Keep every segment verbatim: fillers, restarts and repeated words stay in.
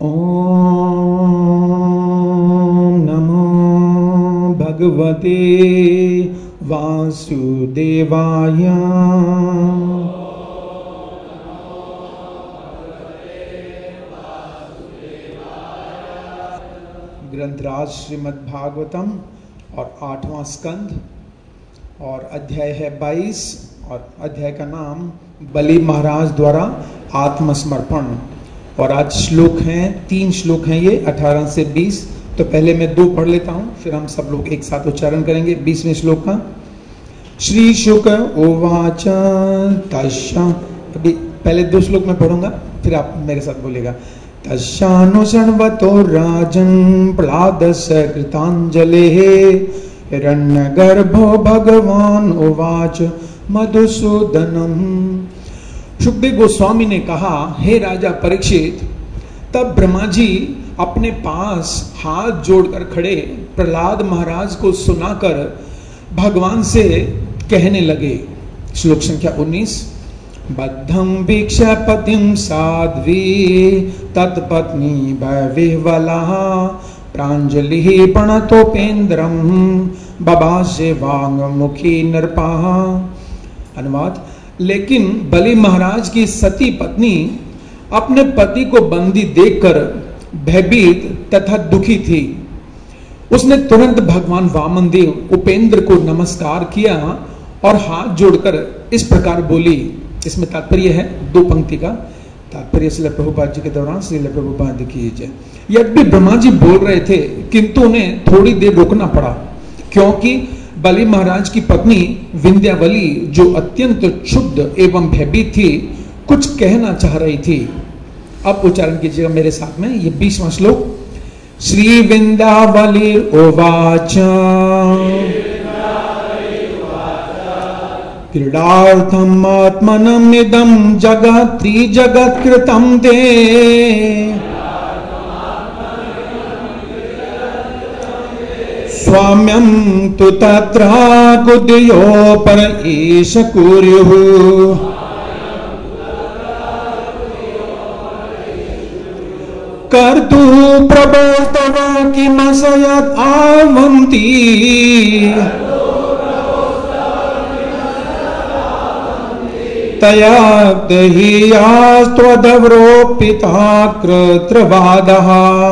ओम नमो भगवते वासुदेवाय। ग्रंथराज श्रीमद् भागवतम और आठवां स्कंद और अध्याय है बाईस और अध्याय का नाम बलि महाराज द्वारा आत्मसमर्पण। और आज श्लोक हैं, तीन श्लोक हैं ये, अठारह से बीस। तो पहले मैं दो पढ़ लेता हूं, फिर हम सब लोग एक साथ उच्चारण करेंगे बीसवें श्लोक का। श्री शुक उवाच तस्या, अभी पहले दो श्लोक में पढ़ूंगा, फिर आप मेरे साथ बोलेगा। तस्यानुशण्वतो राजन् प्रह्लादस्य कृताञ्जलेः हिरण्यगर्भो भगवान उवाच मधुसूदनम्। सुखदेव गोस्वामी ने कहा, हे राजा परीक्षित, तब ब्रह्मा जी अपने पास हाथ जोड़कर खड़े प्रहलाद महाराज को सुनाकर भगवान से कहने लगे। श्लोक संख्या उन्नीस। बद्धं वीक्ष्य पतिं साध्वी तत्पत्नी भयविह्वलः प्राञ्जलिः प्रणतोपेन्द्रं बभाषे वाङ्मुखी नृपः। अनुवाद। लेकिन बलि महाराज की सती पत्नी अपने पति को बंदी देखकर भयभीत तथा दुखी थी। उसने तुरंत भगवान वामन देव उपेंद्र को नमस्कार किया और हाथ जोड़कर इस प्रकार बोली। इसमें तात्पर्य है दो पंक्ति का तात्पर्य श्रील प्रभुपाद जी के दौरान श्रील प्रभुपाद की जय। यद्यपि ब्रह्मा जी बोल रहे थे, किंतु उन्हें थोड़ी देर रुकना पड़ा, क्योंकि बलि महाराज की पत्नी विंध्यावली, जो अत्यंत क्षुब्ध एवं भयभीत थी, कुछ कहना चाह रही थी। अब उच्चारण कीजिएगा मेरे साथ में, ये बीसवां श्लोक। श्री विंध्यावली उवाच क्रीडार्थम् आत्मनम् इदं जगत् त्रिजगत्कृतं ते स्वाम्यं तु तत्र कुद्यो पर ईश कुर्युः कर्तु प्रबोधव किमसयत् आवन्ति तया दहीयास्त्वदवरोपिता कृत्रवादः।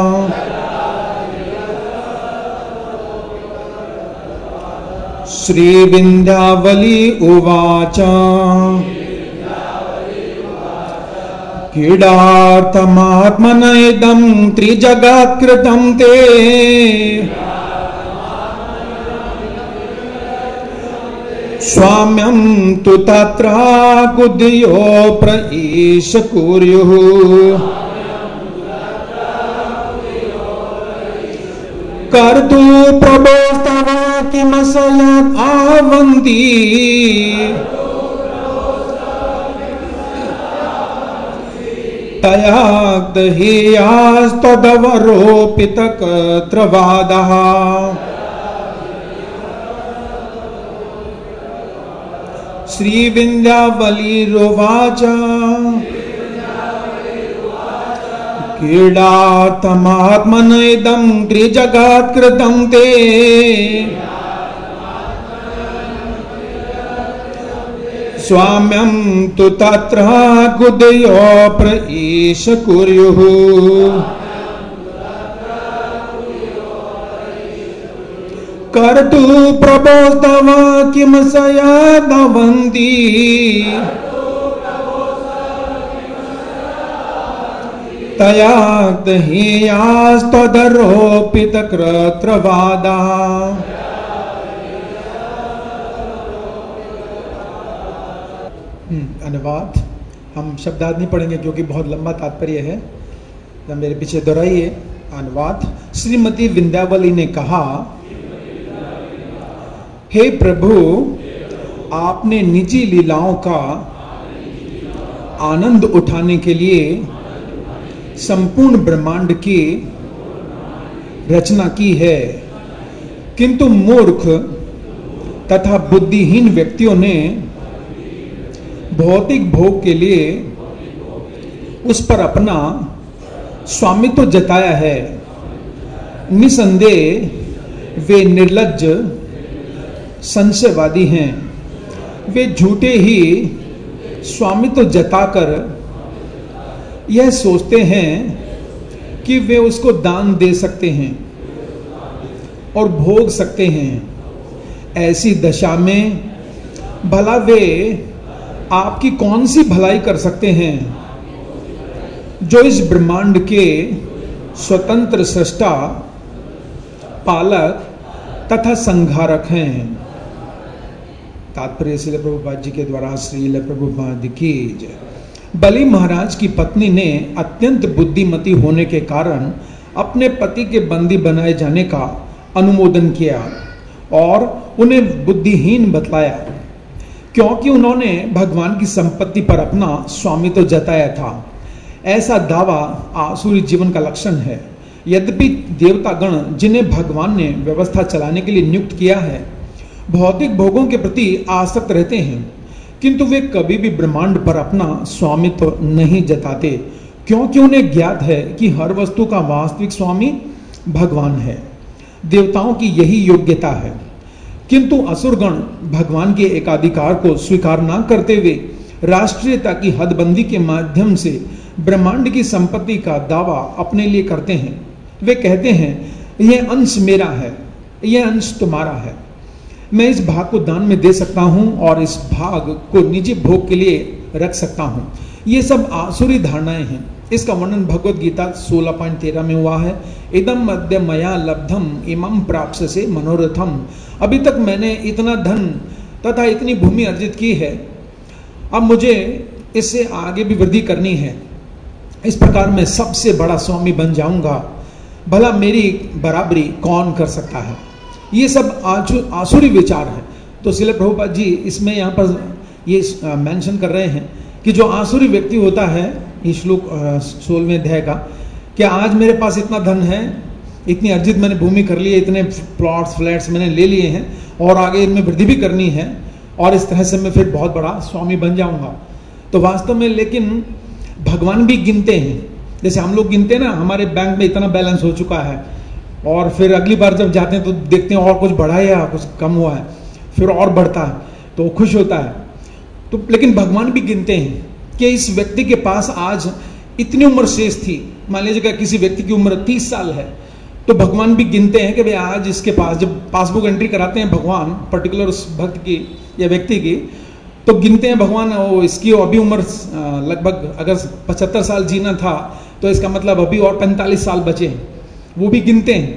श्री विंध्यावली उवाच क्रीडार्थमात्मन इदं त्रिजगत्कृतं ते स्वाम्यं तु तत्र कुद्यो प्रईश कुर्युः कर्तु प्रबोधव किमसयत् आवन्ति तया दहीयास्त्वदवरोपितकत्रवादः। श्री विंध्यावलीरुवाच क्रीडार्थमात्मन इदं त्रिजगत्कृतं ते स्वाम्यं तु तत्र कुद्यो प्रईश कुर्युः कर्तु प्रबोधव किमसयदवन्ति तया दहीयास्त्वदरोपितकृत्रवादः। अनुवाद। हम शब्दार्थ नहीं पढ़ेंगे क्योंकि बहुत लंबा तात्पर्य है, तो मेरे पीछे दोहराइए। अनुवाद। श्रीमती विंध्यावली ने कहा, हे प्रभु, आपने निजी लीलाओं का आनंद उठाने के लिए संपूर्ण ब्रह्मांड की रचना की है, किंतु मूर्ख तथा बुद्धिहीन व्यक्तियों ने भौतिक भोग के लिए उस पर अपना स्वामित्व जताया है। निसंदेह वे निर्लज्ज संशयवादी हैं। वे झूठे ही स्वामित्व जताकर यह सोचते हैं कि वे उसको दान दे सकते हैं और भोग सकते हैं। ऐसी दशा में भला वे आपकी कौन सी भलाई कर सकते हैं, जो इस ब्रह्मांड के स्वतंत्र सृष्टा, पालक तथा संहारक हैं। तात्पर्य श्रील प्रभुपाद जी के द्वारा श्रील प्रभुपाद की जय। बलि महाराज की पत्नी ने अत्यंत बुद्धिमती होने के कारण अपने पति के बंदी बनाए जाने का अनुमोदन किया और उन्हें बुद्धिहीन बतलाया, क्योंकि उन्होंने भगवान की संपत्ति पर अपना स्वामित्व जताया था। ऐसा दावा आसुरी जीवन का लक्षण है। यद्यपि देवतागण जिन्हें भगवान ने व्यवस्था चलाने के लिए नियुक्त किया है, भौतिक भोगों के प्रति आसक्त रहते हैं, किंतु वे कभी भी ब्रह्मांड पर अपना स्वामित्व नहीं जताते, क्योंकि उन्हें ज्ञात है कि हर वस्तु का वास्तविक स्वामी भगवान है। देवताओं की यही योग्यता है, किंतु असुरगण भगवान के एकाधिकार को स्वीकार न करते हुए राष्ट्रीयता की हदबंदी के माध्यम से ब्रह्मांड की संपत्ति का दावा अपने लिए करते हैं। वे कहते हैं, यह अंश मेरा है, यह अंश तुम्हारा है, मैं इस भाग को दान में दे सकता हूं और इस भाग को निजी भोग के लिए रख सकता हूं। ये सब आसुरी धारणाएं हैं। इसका वर्णन भगवत गीता सोलह पॉइंट तेरह में हुआ है। इदम मध्य मया लब्धम इमं प्राप्त से मनोरथम। अभी तक मैंने इतना धन तथा इतनी भूमि अर्जित की है, अब मुझे इससे आगे भी वृद्धि करनी है। इस प्रकार मैं सबसे बड़ा स्वामी बन जाऊंगा, भला मेरी बराबरी कौन कर सकता है। ये सब आसुरी विचार है। तो श्रील प्रभुपाद जी इसमें यहाँ पर ये मेंशन कर रहे हैं कि जो आसुरी व्यक्ति होता है, ये श्लोक सोलहवें अध्याय का, कि आज मेरे पास इतना धन है, इतनी अर्जित मैंने भूमि कर ली है, इतने प्लॉट्स फ्लैट्स मैंने ले लिए हैं और आगे इनमें वृद्धि भी करनी है और इस तरह से मैं फिर बहुत बड़ा स्वामी बन जाऊंगा। तो वास्तव में लेकिन भगवान भी गिनते हैं, जैसे हम लोग गिनते हैं ना, हमारे बैंक में इतना बैलेंस हो चुका है और फिर अगली बार जब जाते हैं तो देखते हैं और कुछ बढ़ा है या कुछ कम हुआ है, फिर और बढ़ता है तो खुश होता है। तो लेकिन भगवान भी गिनते हैं कि इस व्यक्ति के पास आज इतनी उम्र शेष थी। मान लीजिएगा किसी व्यक्ति की उम्र तीस साल है, तो भगवान भी गिनते हैं कि भाई आज इसके पास, जब पासबुक एंट्री कराते हैं भगवान पर्टिकुलर उस भक्त की या व्यक्ति की, तो गिनते हैं भगवान, वो इसकी अभी उम्र लगभग अगर पचहत्तर साल जीना था तो इसका मतलब अभी और पैंतालीस साल बचे हैं, वो भी गिनते हैं।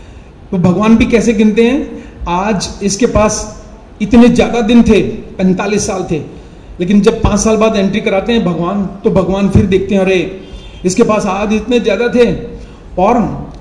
तो भगवान भी कैसे गिनते हैं, आज इसके पास इतने ज्यादा दिन थे, पैंतालीस साल थे, लेकिन जब पांच साल बाद एंट्री कराते हैं भगवान, तो भगवान फिर देखते हैं, अरे इसके पास आज इतने ज्यादा थे और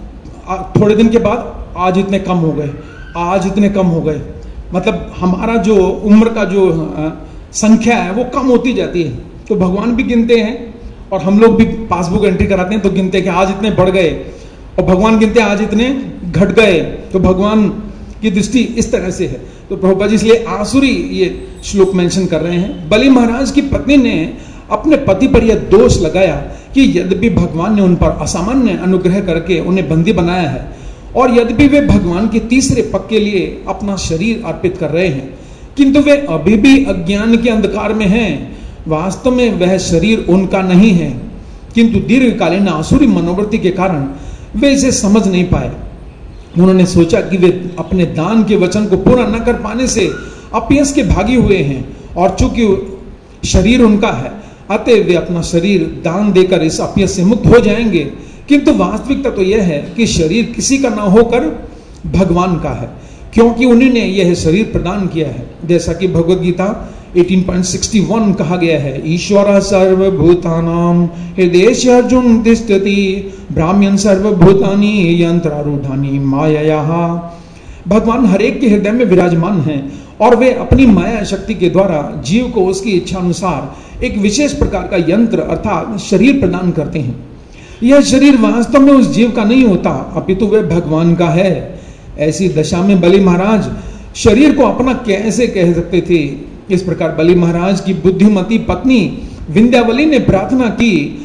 थोड़े दिन के बाद आज इतने कम हो गए, आज इतने कम हो गए। मतलब हमारा जो उम्र का जो संख्या है वो कम होती जाती है। तो भगवान भी गिनते हैं और हम लोग भी पासबुक एंट्री कराते हैं तो गिनते हैं कि आज इतने बढ़ गए, और भगवान गिनते हैं आज इतने घट गए। तो भगवान की दृष्टि इस तरह से है। तो प्रभुपाद जी इसलिए आसुरी ये श्लोक मेंशन कर रहे हैं। बलि महाराज की पत्नी ने अपने पति पर यह दोष लगाया कि यद्यपि भगवान ने उन पर असामान्य अनुग्रह करके उन्हें बंदी बनाया है और यद्यपि वे भगवान के तीसरे पग के लिए अपना शरीर अर्पित कर रहे हैं, किंतु वे अभी भी अज्ञान के अंधकार में हैं। वास्तव में वह शरीर उनका नहीं है, किंतु दीर्घकालीन आसुरी मनोवृत्ति के कारण वे इसे समझ नहीं पाए। उन्होंने सोचा कि वे अपने दान के वचन को पूरा न कर पाने से अपयश के भागी हुए हैं और चूंकि शरीर उनका है, अतः वे अपना शरीर दान देकर इस अपयश से मुक्त हो जाएंगे। किंतु वास्तविकता तो यह है कि शरीर किसी का ना होकर भगवान का है, क्योंकि उन्हीं ने यह शरीर प्रदान किया है। जैसा कि भगवत गीता अठारह पॉइंट सिक्सटी वन कहा गया है, ईश्वर सर्वभूतानां हृदयेश अर्जुन तिष्ठति ब्राह्मण सर्वभूतानि यंत्रारूढ़ानि मायया। भगवान हरेक के हृदय में विराजमान हैं और वे अपनी माया शक्ति के द्वारा जीव को उसकी इच्छा अनुसार एक विशेष प्रकार का यंत्र अर्थात शरीर प्रदान करते हैं। यह शरीर वास्तव में उस जीव का नहीं होता, अपितु वह भगवान का है। ऐसी दशा में बलि महाराज शरीर को अपना कैसे कह सकते थे। इस प्रकार बलि महाराज की बुद्धिमती पत्नी विंध्यावली ने प्रार्थना की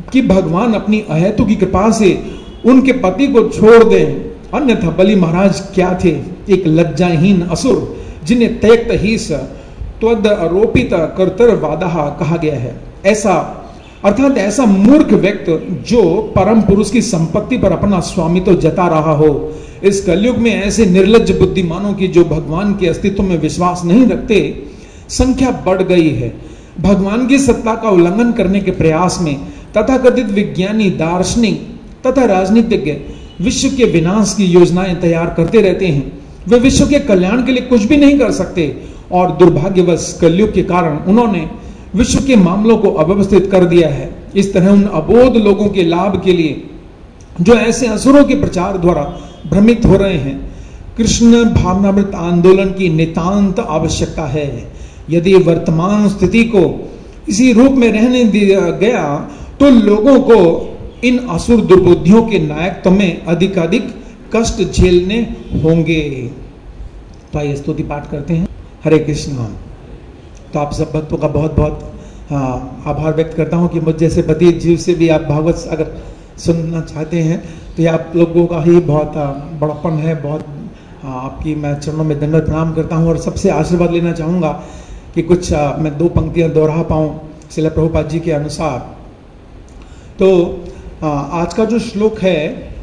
कि भगवान अपनी अहेतु की कृपा से उनके पति को छोड़ दें, अन्यथा बलि महाराज क्या थे? एक लज्जाहीन असुर जिन्हें त्यक्त ही त्वद आरोपित कर्तव्यवादः कहा गया है। ऐसा अर्थात ऐसा मूर्ख व्यक्ति जो परम पुरुष की संपत्ति पर अपना स्वामित्व तो जता रहा हो। इस कलयुग में ऐसे निर्लज्ज बुद्धिमानों की जो भगवान के अस्तित्व में विश्वास नहीं रखते संख्या बढ़ गई है। भगवान की सत्ता का उल्लंघन करने के प्रयास में तथाकथित विज्ञानी, दार्शनिक तथा राजनीतिज्ञ विश्व के विनाश की योजनाएं तैयार करते रहते हैं। वे विश्व के कल्याण के लिए कुछ भी नहीं कर सकते और दुर्भाग्यवश कलयुग के कारण उन्होंने विश्व के मामलों को अव्यवस्थित कर दिया है। इस तरह उन अबोध लोगों के लाभ के लिए जो ऐसे असुरों के प्रचार द्वारा भ्रमित हो रहे हैं, कृष्ण भावनामृत आंदोलन की नितांत आवश्यकता है। यदि वर्तमान स्थिति को इसी रूप में रहने दिया गया तो लोगों को इन असुर दुर्बुद्धियों के नायकत्व में अधिकाधिक कष्ट झेलने होंगे। तो आइए स्तुति पाठ करते हैं। हरे कृष्ण। तो आप सब भक्तों का बहुत बहुत आभार व्यक्त करता हूं कि मुझ जैसे बधिर जीव से भी आप भागवत अगर सुनना चाहते हैं तो ये आप लोगों का ही बहुत बड़प्पन है। बहुत आपकी मैं चरणों में दंडवत प्रणाम करता हूं और सबसे आशीर्वाद लेना चाहूँगा कि कुछ आ, मैं दो पंक्तियां दोहरा पाऊँ श्रील प्रभुपाद जी के अनुसार। तो आ, आज का जो श्लोक है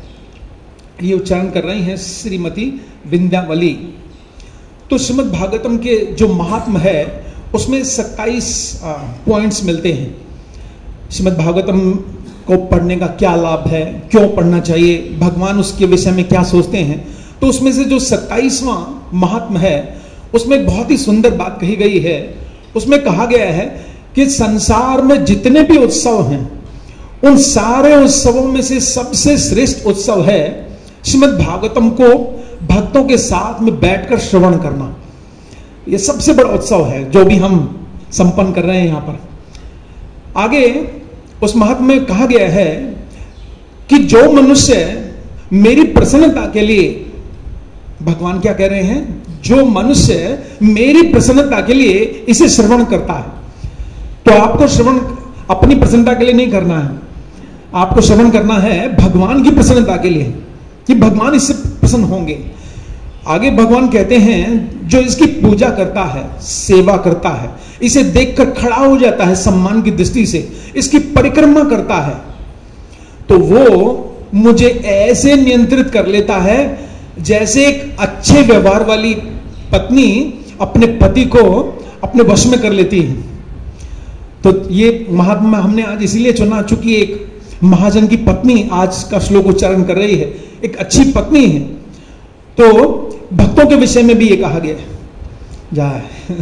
ये उच्चारण कर रही हैं श्रीमती विंध्यावली। तो श्रीमद् भागवतम के जो महात्म है उसमें सत्ताईस पॉइंट्स मिलते हैं। श्रीमद् भागवतम को पढ़ने का क्या लाभ है, क्यों पढ़ना चाहिए, भगवान उसके विषय में क्या सोचते हैं। तो उसमें से जो सत्ताईसवां महात्म है उसमें एक बहुत ही सुंदर बात कही गई है। उसमें कहा गया है कि संसार में जितने भी उत्सव हैं उन सारे उत्सवों में से सबसे श्रेष्ठ उत्सव है श्रीमद् भागवतम को भक्तों के साथ में बैठकर श्रवण करना। ये सबसे बड़ा उत्सव है जो भी हम संपन्न कर रहे हैं यहाँ पर। आगे उस महात्मा में कहा गया है कि जो मनुष्य मेरी प्रसन्नता के लिए, भगवान क्या कह रहे हैं, जो मनुष्य मेरी प्रसन्नता के लिए इसे श्रवण करता है। तो आपको श्रवण अपनी प्रसन्नता के लिए नहीं करना है, आपको श्रवण करना है भगवान की प्रसन्नता के लिए कि भगवान इससे प्रसन्न होंगे। आगे भगवान कहते हैं जो इसकी पूजा करता है, सेवा करता है, इसे देखकर खड़ा हो जाता है सम्मान की दृष्टि से, इसकी परिक्रमा करता है, तो वो मुझे ऐसे नियंत्रित कर लेता है जैसे एक अच्छे व्यवहार वाली पत्नी अपने पति को अपने वश में कर लेती है। तो ये महात्मा हमने आज इसीलिए चुना चूंकि एक महाजन की पत्नी आज का श्लोक उच्चारण कर रही है, एक अच्छी पत्नी है। तो भक्तों के विषय में भी ये कहा गया है। जाए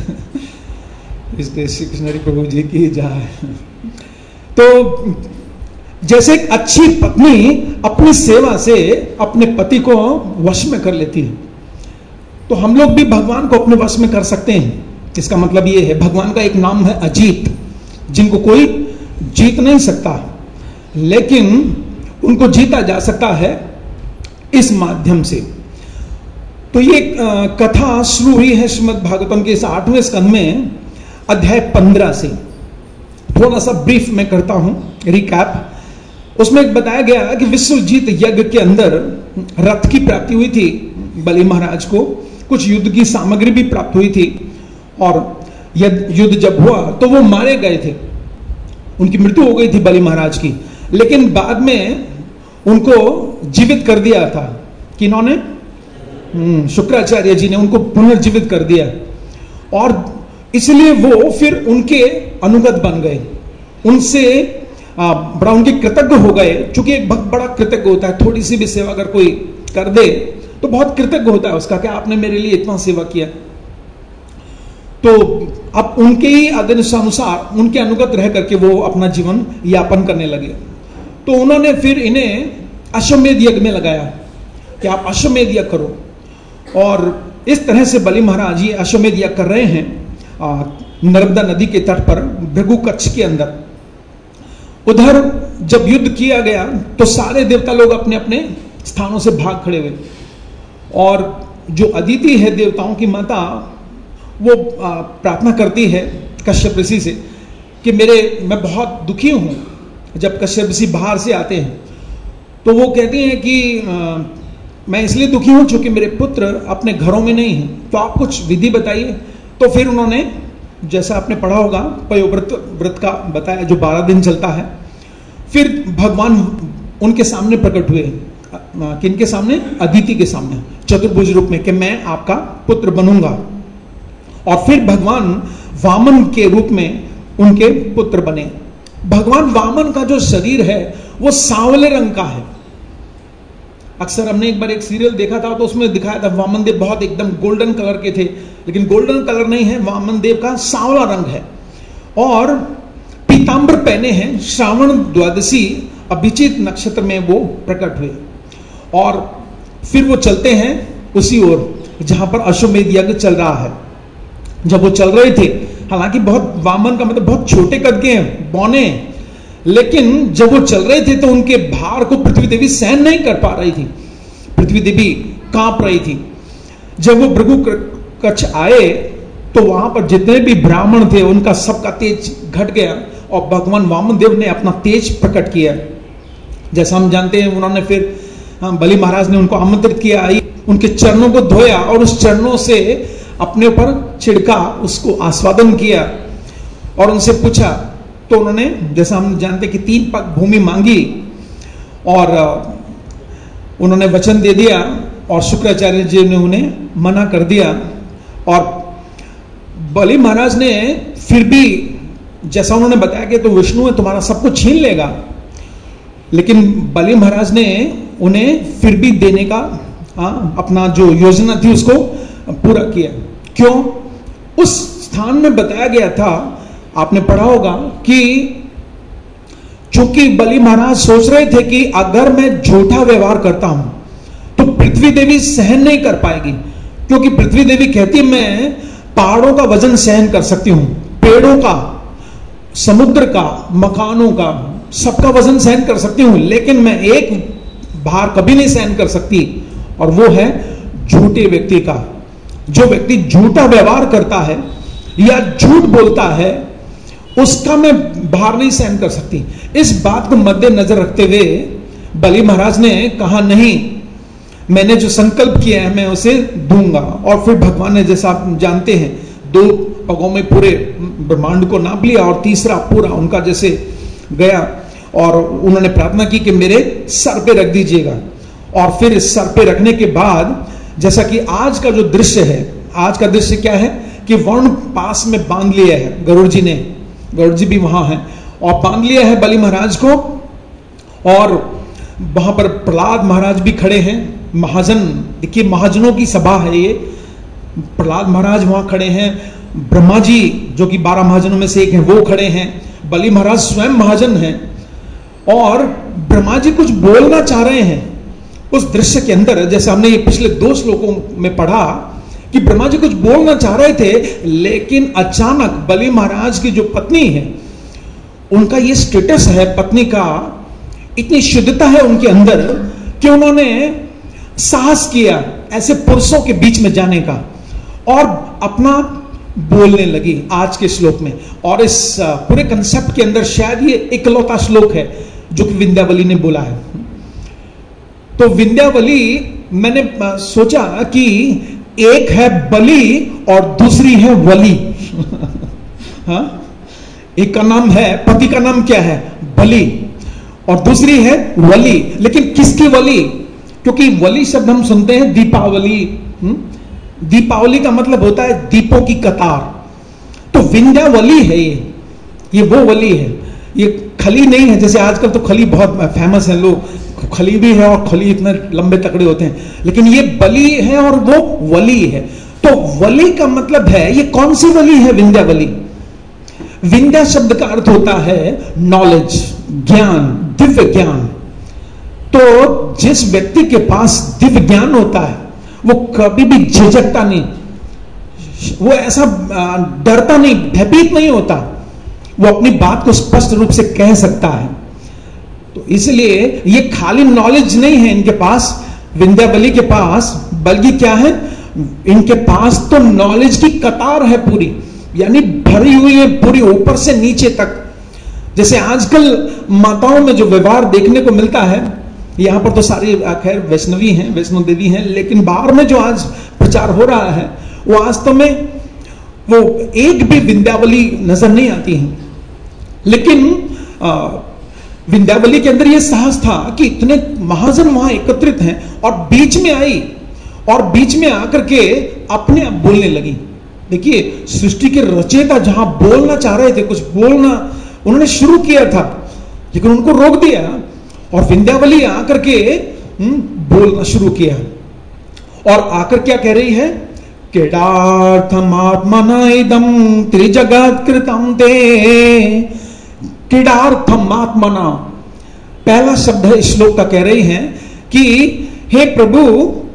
इसलिए श्री कृष्ण प्रभु जी की जाए। तो जैसे एक अच्छी पत्नी अपनी सेवा से अपने पति को वश में कर लेती है, तो हम लोग भी भगवान को अपने वश में कर सकते हैं। इसका मतलब ये है, भगवान का एक नाम है अजीत, जिनको कोई जीत नहीं सकता, लेकिन उनको जीता जा सकता है इस माध्यम से। तो ये कथा शुरू हुई है श्रीमद् भागवतम के इस आठवें स्कंद में अध्याय पंद्रह से। थोड़ा सा ब्रीफ में करता हूं रिकैप। उसमें बताया गया कि विश्वजीत यज्ञ के अंदर रथ की प्राप्ति हुई थी बलि महाराज को, कुछ युद्ध की सामग्री भी प्राप्त हुई थी, और युद्ध जब हुआ तो वो मारे गए थे, उनकी मृत्यु हो गई थी बलि महाराज की। लेकिन बाद में उनको जीवित कर दिया था, किन्होंने? शुक्राचार्य जी ने उनको पुनर्जीवित कर दिया, और इसलिए वो फिर उनके अनुगत बन गए, उनसे बड़ा उनके कृतज्ञ हो गए। चूंकि एक भक्त बड़ा कृतज्ञ होता है, थोड़ी सी भी सेवा अगर कोई कर दे तो बहुत कृतज्ञ होता है उसका, कि आपने मेरे लिए इतना सेवा किया। तो अब उनके ही आदेशानुसार उनके अनुगत रह करके वो अपना जीवन यापन करने लगे। तो उन्होंने फिर इन्हें अश्वमेध यज्ञ में लगाया कि आप अश्वमेध यज्ञ करो, और इस तरह से बलि महाराज ये अश्वमेध यज्ञ कर रहे हैं नर्मदा नदी के तट पर भृगु कच्छ के अंदर। उधर जब युद्ध किया गया तो सारे देवता लोग अपने अपने स्थानों से भाग खड़े हुए, और जो अदिति है देवताओं की माता, वो प्रार्थना करती है कश्यप ऋषि से कि मेरे मैं बहुत दुखी हूं जब कश्यप ऋषि बाहर से आते हैं तो वो कहते हैं कि आ, मैं इसलिए दुखी हूं क्योंकि मेरे पुत्र अपने घरों में नहीं हैं, तो आप कुछ विधि बताइए। तो फिर उन्होंने, जैसा आपने पढ़ा होगा, पयोव्रत व्रत का बताया जो बारह दिन चलता है। फिर भगवान उनके सामने प्रकट हुए, किनके सामने? अदिति के सामने, चतुर्भुज रूप में, कि मैं आपका पुत्र बनूंगा। और फिर भगवान वामन के रूप में उनके पुत्र बने। भगवान वामन का जो शरीर है वो सांवले रंग का है। अक्सर हमने एक बार एक सीरियल देखा था तो उसमें दिखाया था वामन देव बहुत एकदम गोल्डन कलर के थे, लेकिन गोल्डन कलर नहीं है, वामन देव का सांवला रंग है। और पीतांबर पहने हैं। श्रावण द्वादशी अभिजीत नक्षत्र में वो प्रकट हुए और फिर वो चलते हैं उसी ओर जहां पर अश्वमेध यज्ञ चल रहा है। जब वो चल रहे थे, हालांकि बहुत, वामन का मतलब बहुत छोटे कद के हैं, बौने, लेकिन जब वो चल रहे थे तो उनके भार को पृथ्वी देवी सहन नहीं कर पा रही थी। पृथ्वी देवी कांप रही थी। जब वो भृगु कच्छ आए तो वहां पर जितने भी ब्राह्मण थे उनका सबका तेज घट गया और भगवान वामन देव ने अपना तेज प्रकट किया। जैसा हम जानते हैं, उन्होंने फिर बलि महाराज ने उनको आमंत्रित किया, उनके चरणों को धोया और उस चरणों से अपने ऊपर छिड़का, उसको आस्वादन किया और उनसे पूछा। तो उन्होंने, जैसा हम जानते कि तीन पग भूमि मांगी और उन्होंने वचन दे दिया और शुक्राचार्य जी ने उन्हें मना कर दिया। और बलि महाराज ने फिर भी, जैसा उन्होंने बताया कि तो विष्णु है तुम्हारा सब कुछ छीन लेगा, लेकिन बलि महाराज ने उन्हें फिर भी देने का आ, अपना जो योजना थी उसको पूरा किया। क्यों? उस स्थान में बताया गया था, आपने पढ़ा होगा, कि चूंकि बलि महाराज सोच रहे थे कि अगर मैं झूठा व्यवहार करता हूं तो पृथ्वी देवी सहन नहीं कर पाएगी, क्योंकि पृथ्वी देवी कहती है मैं पहाड़ों का वजन सहन कर सकती हूं, पेड़ों का, समुद्र का, मकानों का, सबका वजन सहन कर सकती हूं, लेकिन मैं एक भार कभी नहीं सहन कर सकती, और वो है झूठे व्यक्ति का। जो व्यक्ति झूठा व्यवहार करता है या झूठ बोलता है उसका मैं भार नहीं सहन कर सकती। इस बात को मद्देनजर रखते हुए बलि महाराज ने कहा, नहीं, मैंने जो संकल्प किया है मैं उसे दूंगा। और फिर भगवान ने, जैसा आप जानते हैं, दो पगों में पूरे ब्रह्मांड को नाप लिया और तीसरा पूरा उनका जैसे गया और उन्होंने प्रार्थना की कि मेरे सर पे रख दीजिएगा। और फिर सर पे रखने के बाद, जैसा कि आज का जो दृश्य है, आज का दृश्य क्या है कि वर्ण पास में बांध लिया है गरुड़ जी ने, गरुड़ जी भी वहां है, और बांध लिया है बलि महाराज को। और वहां पर प्रहलाद महाराज भी खड़े हैं, महाजन, देखिए महाजनों की सभा है ये। प्रहलाद महाराज वहां खड़े हैं, ब्रह्मा जी जो कि बारह महाजनों में से एक हैं वो खड़े हैं, बलि महाराज स्वयं महाजन हैं, और ब्रह्मा जी कुछ बोलना चाह रहे हैं उस दृश्य के अंदर। जैसे हमने ये पिछले दो श्लोकों में पढ़ा कि ब्रह्मा जी कुछ बोलना चाह रहे थे, लेकिन अचानक बलि महाराज की जो पत्नी है, उनका ये स्टेटस है पत्नी का, इतनी शुद्धता है उनके अंदर कि उन्होंने साहस किया ऐसे पुरुषों के बीच में जाने का और अपना बोलने लगी आज के श्लोक में। और इस पूरे कंसेप्ट के अंदर शायद ये इकलौता श्लोक है जो कि विंध्यावली ने बोला है। तो विंध्यावली, मैंने सोचा कि एक है बलि और दूसरी है वली। हाँ, एक का नाम है, पति का नाम क्या है? बलि, और दूसरी है वली। लेकिन किसकी वली? क्योंकि वली शब्द हम सुनते हैं दीपावली, दीपावली का मतलब होता है दीपों की कतार। तो विंध्यावली है ये ये वो वली है, ये खली नहीं है। जैसे आजकल तो खली बहुत फेमस है, लोग खली भी है और खली इतने लंबे तकड़े होते हैं, लेकिन ये बलि है और वो वली है। तो वली का मतलब है, ये कौन सी वली है? विंध्यावली। विंध्या शब्द का अर्थ होता है नॉलेज, ज्ञान, दिव्य ज्ञान। तो जिस व्यक्ति के पास दिव्य ज्ञान होता है वो कभी भी झिझकता नहीं, वो ऐसा डरता नहीं, भयभीत नहीं होता, वो अपनी बात को स्पष्ट रूप से कह सकता है। तो इसलिए ये खाली नॉलेज नहीं है इनके पास, विंध्यावली के पास, बल्कि क्या है, इनके पास तो नॉलेज की कतार है पूरी, यानी भरी हुई है पूरी ऊपर से नीचे तक। जैसे आजकल माताओं में जो व्यवहार देखने को मिलता है, यहां पर तो सारी खैर वैष्णवी हैं, वैष्णो देवी हैं, लेकिन बाहर में जो आज प्रचार हो रहा है वो वास्तव में वो एक भी विंध्यावली नजर नहीं आती है। लेकिन विंध्यावली के अंदर ये साहस था कि इतने महाजन वहां एकत्रित हैं और बीच में आई और बीच में आकर के अपने आप बोलने लगी। देखिए, सृष्टि के रचयिता जहां बोलना चाह रहे थे, कुछ बोलना उन्होंने शुरू किया था, लेकिन उनको रोक दिया और विंध्यावली आकर के बोलना शुरू किया। और आकर क्या कह रही है? क्रीडार्थमात्मना इदं त्रिजगत् कृतं ते। क्रीडार्थमात्मना, पहला शब्द है श्लोक का, कह रही है कि हे प्रभु,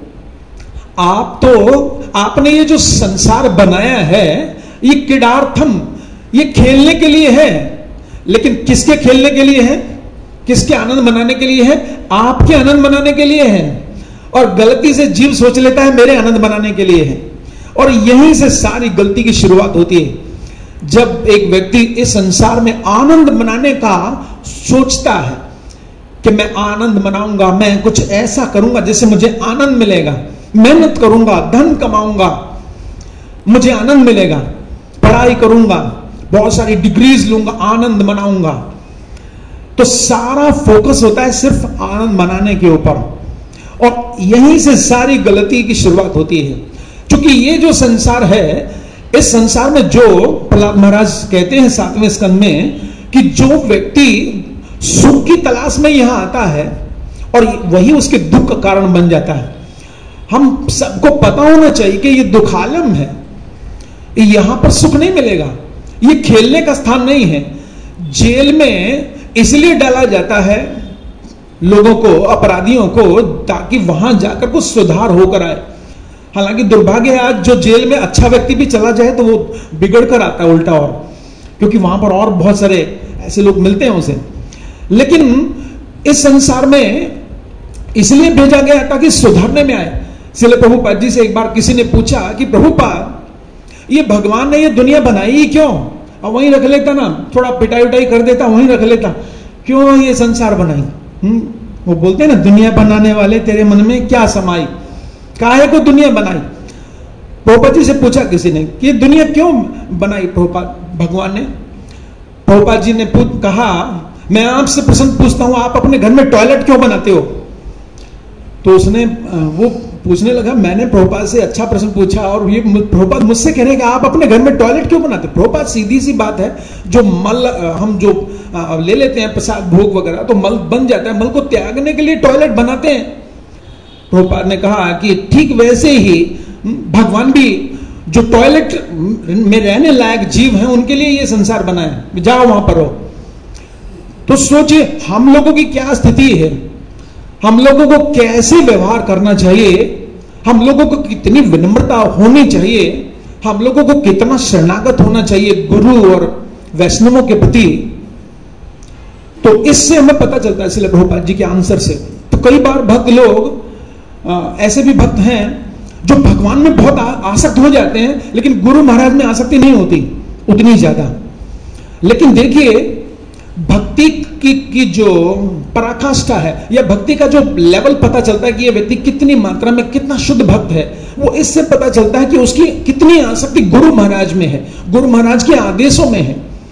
आप तो आपने ये जो संसार बनाया है ये क्रीडार्थम, ये खेलने के लिए है। लेकिन किसके खेलने के लिए है? किसके आनंद मनाने के लिए है? आपके आनंद मनाने के लिए है। और गलती से जीव सोच लेता है मेरे आनंद मनाने के लिए है। और यहीं से सारी गलती की शुरुआत होती है। जब एक व्यक्ति इस संसार में आनंद मनाने का सोचता है कि मैं आनंद मनाऊंगा, मैं कुछ ऐसा करूंगा जिससे मुझे आनंद मिलेगा, मेहनत करूंगा, धन कमाऊंगा, मुझे आनंद मिलेगा, पढ़ाई करूंगा, बहुत सारी डिग्रीज लूंगा, आनंद मनाऊंगा, तो सारा फोकस होता है सिर्फ आनंद मनाने के ऊपर। और यहीं से सारी गलती की शुरुआत होती है। क्योंकि ये जो संसार है, इस संसार में जो प्रहलाद महाराज कहते हैं सातवें स्कंद में कि जो व्यक्ति सुख की तलाश में यहां आता है और वही उसके दुख का कारण बन जाता है। हम सबको पता होना चाहिए कि ये दुखालम है, यहां पर सुख नहीं मिलेगा, ये खेलने का स्थान नहीं है। जेल में इसलिए डाला जाता है लोगों को, अपराधियों को, ताकि वहां जाकर कुछ सुधार होकर आए। हालांकि दुर्भाग्य है, आज जो जेल में अच्छा व्यक्ति भी चला जाए तो वो बिगड़ कर आता है उल्टा, और क्योंकि वहां पर और बहुत सारे ऐसे लोग मिलते हैं उसे। लेकिन इस संसार में इसलिए भेजा गया ताकि सुधारने में आए। इसलिए प्रभुपाद जी से एक बार किसी ने पूछा कि प्रभुपाद, ये भगवान ने ये दुनिया बनाई ही क्यों? और वहीं रख लेता ना, थोड़ा पिटाई उटाई कर देता, वहीं रख लेता, क्यों ये संसार बनाई? हम्म वो बोलते हैं ना, दुनिया बनाने वाले तेरे मन में क्या समाई, काहे को दुनिया बनाई? प्रभुपाद जी से पूछा किसी ने कि दुनिया क्यों बनाई प्रभुपाद भगवान ने? प्रभुपाद जी ने कहा, मैं आपसे प्रश्न पूछता हूं, आप अपने घर में टॉयलेट क्यों बनाते हो? तो उसने वो पूछने लगा, मैंने प्रभुपाद से अच्छा प्रश्न पूछा और ये प्रभुपाद मुझसे कह रहे हैं कि आप अपने घर में टॉयलेट क्यों बनाते? प्रभुपाद, सीधी सी बात है, जो मल हम जो ले लेते हैं प्रसाद भोग वगैरह, तो मल बन जाता है, मल को त्यागने के लिए टॉयलेट बनाते हैं। प्रभुपाद ने कहा कि ठीक वैसे ही भगवान भी जो टॉयलेट में रहने लायक जीव हैं उनके लिए ये संसार बनाया, जाओ वहां पर हो। तो सोचिए हम लोगों की क्या स्थिति है, हम लोगों को कैसे व्यवहार करना चाहिए, हम लोगों को कितनी विनम्रता होनी चाहिए, हम लोगों को कितना शरणागत होना चाहिए गुरु और वैष्णवों के प्रति। तो इससे हमें पता चलता है इसलिए प्रभुपाद जी के आंसर से। तो कई बार भक्त लोग आ, ऐसे भी भक्त हैं जो भगवान में बहुत आसक्त हो जाते हैं, लेकिन गुरु महाराज में आसक्ति नहीं होती उतनी ज्यादा। लेकिन देखिए, भक्ति की, की जो पराकाष्ठा है या भक्ति का जो लेवल पता चलता है कि ये व्यक्ति कितनी मात्रा में कितना शुद्ध भक्त है, वो इससे पता चलता है कि उसकी कितनी आसक्ति गुरु महाराज में है, गुरु महाराज के आदेशों में है।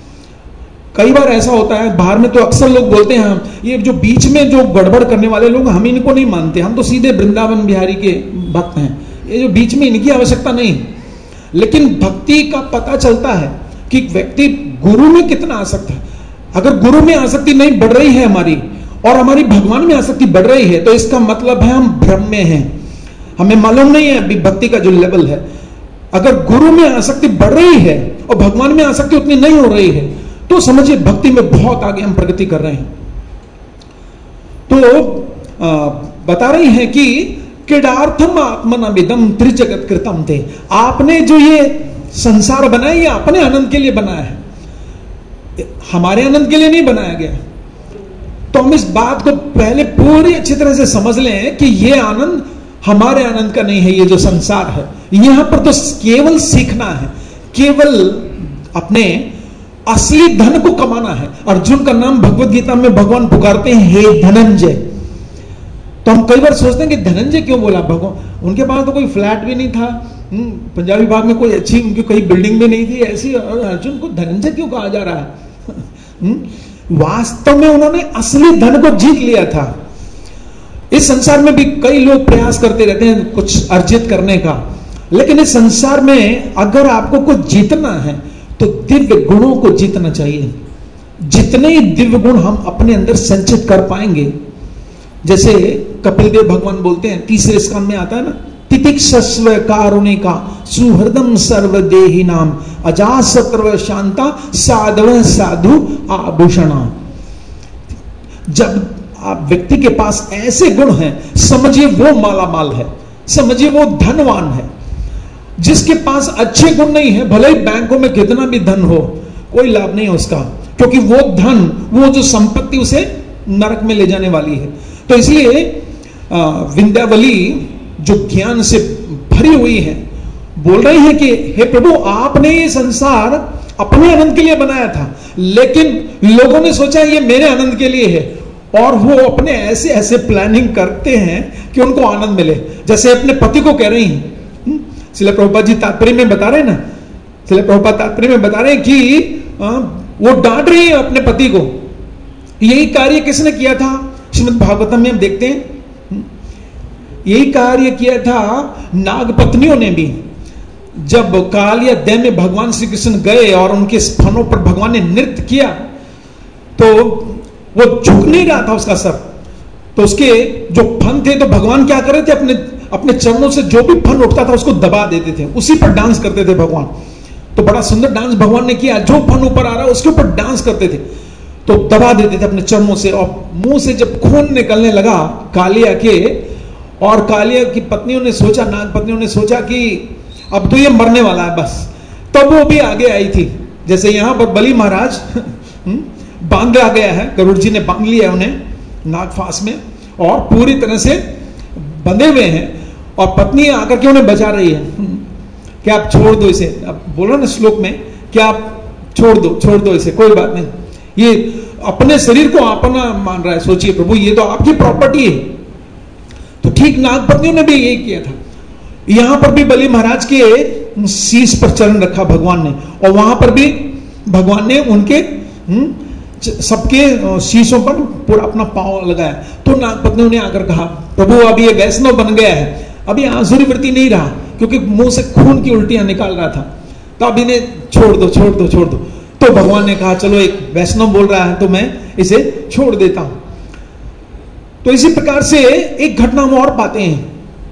कई बार ऐसा होता है, बाहर में तो अक्सर लोग बोलते हैं, ये जो बीच में जो गड़बड़ करने वाले लोग, हम इनको नहीं मानते, हम तो सीधे वृंदावन बिहारी के भक्त हैं, ये जो बीच में इनकी आवश्यकता नहीं। लेकिन भक्ति का पता चलता है कि व्यक्ति गुरु में कितना आसक्त है। अगर गुरु में आसक्ति नहीं बढ़ रही है हमारी और हमारी भगवान में आसक्ति बढ़ रही है, तो इसका मतलब है हम भ्रम में हैं, हमें मालूम नहीं है अभी भक्ति का जो लेवल है। अगर गुरु में आसक्ति बढ़ रही है और भगवान में आसक्ति उतनी नहीं हो रही है, तो समझिए भक्ति में बहुत आगे हम प्रगति कर रहे हैं। तो आ, बता रही हैं कि क्रीडार्थम आत्मनामिदं त्रिजगत कृतम थे। आपने जो ये संसार बनाया, ये अपने आनंद के लिए बनाया है, हमारे आनंद के लिए नहीं बनाया गया। तो हम इस बात को पहले पूरी अच्छी तरह से समझ लें कि ये आनंद हमारे आनंद का नहीं है। ये जो संसार है, यहां पर तो केवल सीखना है, केवल अपने असली धन को कमाना है। अर्जुन का नाम भगवत गीता में भगवान पुकारते हैं, हे धनंजय। तो हम कई बार सोचते हैं कि धनंजय क्यों बोला भगवान, उनके पास तो कोई फ्लैट भी नहीं था, पंजाबी भाग में कोई अच्छी उनकी कोई बिल्डिंग भी नहीं थी, ऐसी अर्जुन को धनंजय क्यों कहा जा रहा है? वास्तव में उन्होंने असली धन को जीत लिया था। इस संसार में भी कई लोग प्रयास करते रहते हैं कुछ अर्जित करने का, लेकिन इस संसार में अगर आपको कुछ जीतना है तो दिव्य गुणों को जीतना चाहिए। जितने ही दिव्य गुण हम अपने अंदर संचित कर पाएंगे, जैसे कपिल देव भगवान बोलते हैं, तीसरे स्कंद में आता है ना, तितिक्षस्व कारुणिका सुहृदम सर्वदेही नाम अजासत्र शांता साधव साधु आभूषणा। जब आप व्यक्ति के पास ऐसे गुण हैं, समझिए वो माला माल है, समझिए वो धनवान है। जिसके पास अच्छे गुण नहीं है, भले ही बैंकों में कितना भी धन हो, कोई लाभ नहीं है उसका, क्योंकि वो धन, वो जो संपत्ति उसे नरक में ले जाने वाली है। तो इसलिए विंध्यावली जो ज्ञान से भरी हुई है, बोल रही है कि हे प्रभु, आपने ये संसार अपने आनंद के लिए बनाया था, लेकिन लोगों ने सोचा ये मेरे आनंद के लिए है, और वो अपने ऐसे ऐसे प्लानिंग करते हैं कि उनको आनंद मिले। जैसे अपने पति को कह रही हैं, श्रील प्रभुपाद जी तात्पर्य में बता रहे हैं ना, श्रील प्रभुपाद तात्पर्य में बता रहे हैं कि आ, वो डांट रही है अपने पति को। यही कार्य किसने किया था? श्रीमद् भागवतम में हम देखते हैं, यही कार्य किया था नाग पत्नियों ने भी। जब काल या दैव में भगवान श्री कृष्ण गए और उनके फनों पर भगवान ने नृत्य किया, तो वो झुक नहीं रहा था उसका सर, तो उसके जो फन थे, तो भगवान क्या कर रहे थे, अपने अपने चरणों से जो भी फन उठता था उसको दबा देते थे, उसी पर डांस करते थे भगवान। तो बड़ा सुंदर डांस भगवान ने किया, जो फन ऊपर आ रहा है उसके ऊपर डांस करते थे, तो दबा देते थे अपने चरणों से। और मुंह से जब खून निकलने लगा कालिया के, और कालिया की पत्नियों ने सोचा, नाग पत्नियों ने सोचा कि अब तो ये मरने वाला है बस, तब वो भी आगे आई थी। जैसे यहां पर बलि महाराज बांध आ गया है, गरुड़ जी ने बांध लिया उन्हें नागफास में, और पूरी तरह से बंधे हुए हैं, और पत्नी आकर के उन्हें बचा रही है कि आप छोड़ दो इसे। अब बोलो ना श्लोक में कि आप छोड़ दो, छोड़ दो इसे, कोई बात नहीं। ये अपने शरीर को अपना मान रहा है, सोचिए प्रभु ये तो आपकी प्रॉपर्टी है। तो ठीक नाग पत्नियों ने भी यही किया था। यहां पर भी बलि महाराज के शीश पर चरण रखा भगवान ने, और वहां पर भी भगवान ने उनके सबके शीशों पर पूरा अपना पांव लगाया। तो नाग पत्नियों ने आकर कहा, प्रभु अब ये वैष्णव बन गया है, अभी आसुरी वृत्ति नहीं रहा, क्योंकि मुंह से खून की उल्टियां निकाल रहा था, तो अब इन्हें छोड़ दो, छोड़ दो, छोड़ दो। तो भगवान ने कहा चलो एक वैष्णव बोल रहा है तो मैं इसे छोड़ देता हूं। तो इसी प्रकार से एक घटना हम और पाते हैं,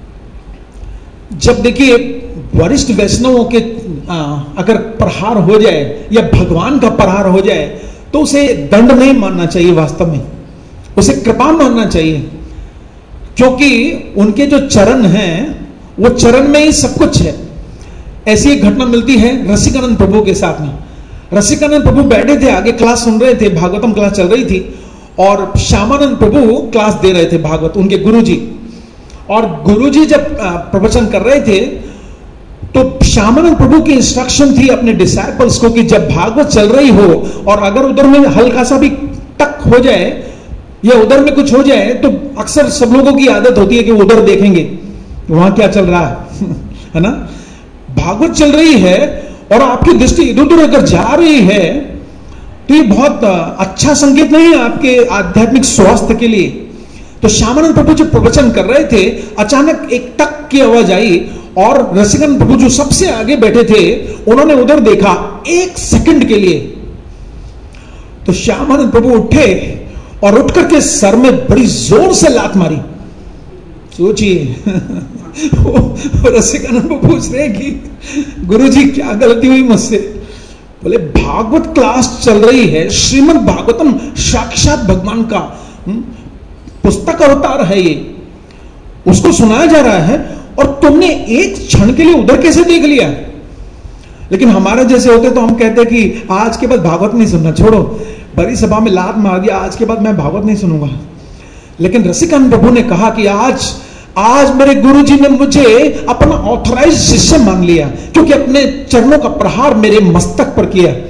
जब देखिए वरिष्ठ वैष्णवों के आ, अगर प्रहार हो जाए या भगवान का प्रहार हो जाए, तो उसे दंड नहीं मानना चाहिए, वास्तव में उसे कृपा मानना चाहिए, क्योंकि उनके जो चरण हैं वो चरण में ही सब कुछ है। ऐसी एक घटना मिलती है रसिकानंद प्रभु के साथ में। रसिकानंद प्रभु बैठे थे, आगे क्लास सुन रहे थे, भागवतम क्लास चल रही थी, और श्यामानंद प्रभु क्लास दे रहे थे भागवत, उनके गुरुजी। और गुरुजी जब प्रवचन कर रहे थे, तो श्यामानंद प्रभु की इंस्ट्रक्शन थी अपने डिसाइपल्स को कि जब भागवत चल रही हो और अगर उधर में हल्का सा भी टक हो जाए या उधर में कुछ हो जाए, तो अक्सर सब लोगों की आदत होती है कि उधर देखेंगे वहां क्या चल रहा है है ना। भागवत चल रही है और आपकी दृष्टि इधर उधर अगर जा रही है, तो ये बहुत अच्छा संकेत नहीं है आपके आध्यात्मिक स्वास्थ्य के लिए। तो श्यामानंद प्रभु जो प्रवचन कर रहे थे, अचानक एक टक की आवाज आई, और रसिकानंद प्रभु जो सबसे आगे बैठे थे, उन्होंने उधर देखा एक सेकंड के लिए। तो श्यामानंद प्रभु उठे और उठ करके सर में बड़ी जोर से लात मारी। सोचिए रसिकानंद प्रभु पूछ रहे हैं कि गुरुजी क्या गलती हुई मुझसे? बोले भागवत क्लास चल रही है, श्रीमद् भागवतम साक्षात भगवान का पुस्तक अवतार है, ये उसको सुनाया जा रहा है, और तुमने एक क्षण के लिए उधर कैसे देख लिया? लेकिन हमारे जैसे होते तो हम कहते कि आज के बाद भागवत नहीं सुनना, छोड़ो, बड़ी सभा में लात मार दिया, आज के बाद मैं भागवत नहीं सुनूंगा। लेकिन रसिकानंद प्रभु ने कहा कि आज आज मेरे गुरुजी ने मुझे अपना ऑथराइज शिष्य मान लिया, क्योंकि अपने चरणों का प्रहार मेरे मस्तक पर किया।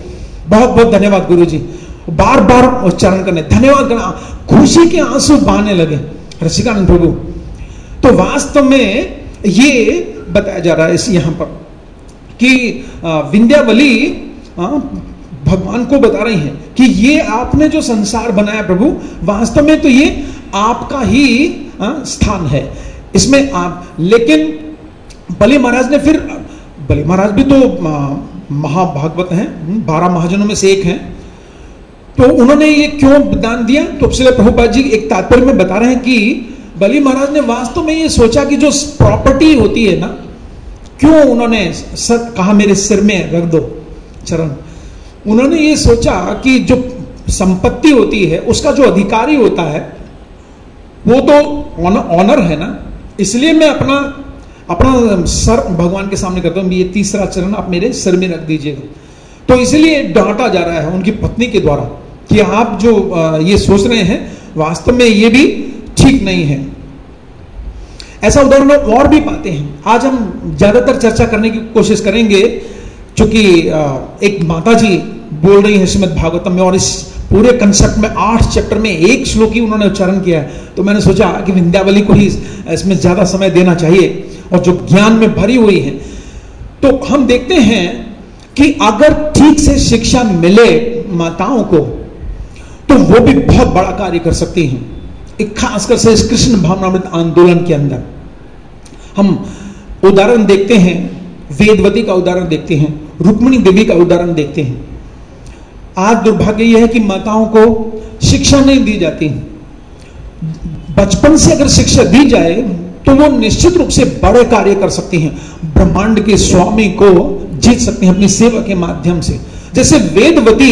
बहुत बहुत धन्यवाद गुरुजी। बार बार उच्चारण करने, धन्यवाद करना, खुशी के आंसू बहाने लगे रसिकानंद प्रभु। तो वास्तव में ये बताया जा रहा है इस यहां पर कि विंध्यावली भगवान को बता रही हैं कि ये आपने जो संसार बनाया प्रभु, वास्तव में तो ये आपका ही स्थान है, इसमें आप। लेकिन बलि महाराज ने फिर, बलि महाराज भी तो महाभागवत हैं, बारह महाजनों में से एक हैं, तो उन्होंने ये क्यों दान दिया? तो श्रील प्रभुपाद जी एक तात्पर्य में बता रहे हैं कि बलि महाराज ने वास्तव में ये सोचा कि जो प्रॉपर्टी होती है ना, क्यों उन्होंने सत कहा मेरे सिर में रख दो चरण। उन्होंने ये सोचा कि जो संपत्ति होती है उसका जो अधिकारी होता है वो तो ऑनर है ना, इसलिए मैं अपना अपना सर भगवान के सामने करता हूं, ये तीसरा चरण आप मेरे सिर में रख दीजिएगा। तो इसलिए डांटा जा रहा है उनकी पत्नी के द्वारा कि आप जो ये सोच रहे हैं वास्तव में ये भी ठीक नहीं है। ऐसा उदाहरण और भी पाते हैं। आज हम ज्यादातर चर्चा करने की कोशिश करेंगे, क्योंकि एक माता जी बोल रही है श्रीमद् भागवतम में, और इस पूरे कंसेप्ट में आठ चैप्टर में एक श्लोक ही उन्होंने उच्चारण किया है, तो मैंने सोचा कि विंध्यावली को ही इसमें ज्यादा समय देना चाहिए, और जो ज्ञान में भरी हुई है। तो हम देखते हैं कि अगर ठीक से शिक्षा मिले माताओं को तो वो भी बहुत बड़ा कार्य कर सकती हैं, एक खासकर से इस कृष्ण भावनामृत आंदोलन के अंदर। हम उदाहरण देखते हैं, वेदवती का उदाहरण देखते हैं, रुक्मिणी देवी का उदाहरण देखते हैं। आज दुर्भाग्य यह है कि माताओं को शिक्षा नहीं दी जाती। बचपन से अगर शिक्षा दी जाए तो वो निश्चित रूप से बड़े कार्य कर सकती हैं, ब्रह्मांड के स्वामी को जीत सकती हैं अपनी सेवा के माध्यम से। जैसे वेदवती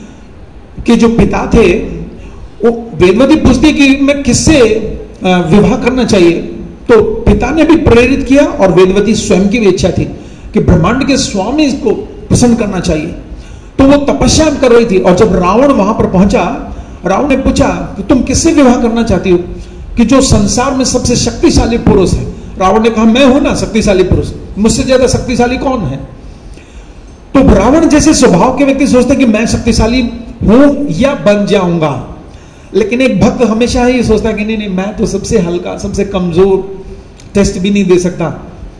के जो पिता थे, वो वेदवती पूछती कि मैं किससे विवाह करना चाहिए, तो पिता ने भी प्रेरित किया और वेदवती स्वयं की भी इच्छा थी कि ब्रह्मांड के स्वामी को प्रसन्न करना चाहिए। तो वो तपस्या कर रही थी, और जब रावण वहां पर पहुंचा, रावण ने पूछा कि तुम किससे विवाह करना चाहती हो, कि जो संसार में सबसे शक्तिशाली पुरुष है। रावण ने कहा मैं हूं ना शक्तिशाली पुरुष, मुझसे ज्यादा शक्तिशाली कौन है। तो रावण जैसे स्वभाव के व्यक्ति सोचते कि मैं शक्तिशाली हूं या बन जाऊंगा, लेकिन एक भक्त हमेशा ही सोचता कि नहीं नहीं मैं तो सबसे हल्का, सबसे कमजोर, टेस्ट भी नहीं दे सकता।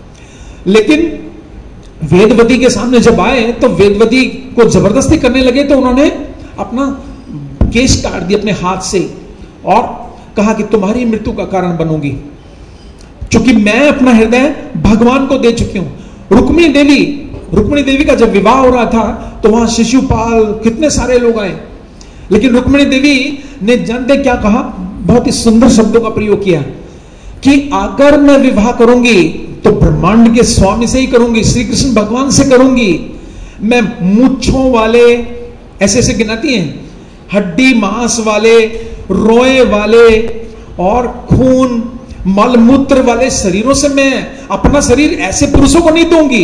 लेकिन वेदवती के सामने जब आए तो वेदवती को जबरदस्ती करने लगे, तो उन्होंने अपना केश काट दिया अपने हाथ से और कहा कि तुम्हारी मृत्यु का कारण बनूंगी, क्योंकि मैं अपना हृदय भगवान को दे चुकी हूं। रुक्मिणी देवी रुक्मिणी देवी का जब विवाह हो रहा था तो वहां शिशुपाल कितने सारे लोग आए, लेकिन रुक्मिणी देवी ने जानते क्या कहा, बहुत ही सुंदर शब्दों का प्रयोग किया कि अगर मैं विवाह करूंगी तो ब्रह्मांड के स्वामी से ही करूंगी, श्री कृष्ण भगवान से करूंगी। मैं मूंछों वाले, ऐसे ऐसे गिनाती हैं, हड्डी मांस वाले, रोए वाले और खून मलमूत्र वाले शरीरों से मैं अपना शरीर ऐसे पुरुषों को नहीं दूंगी।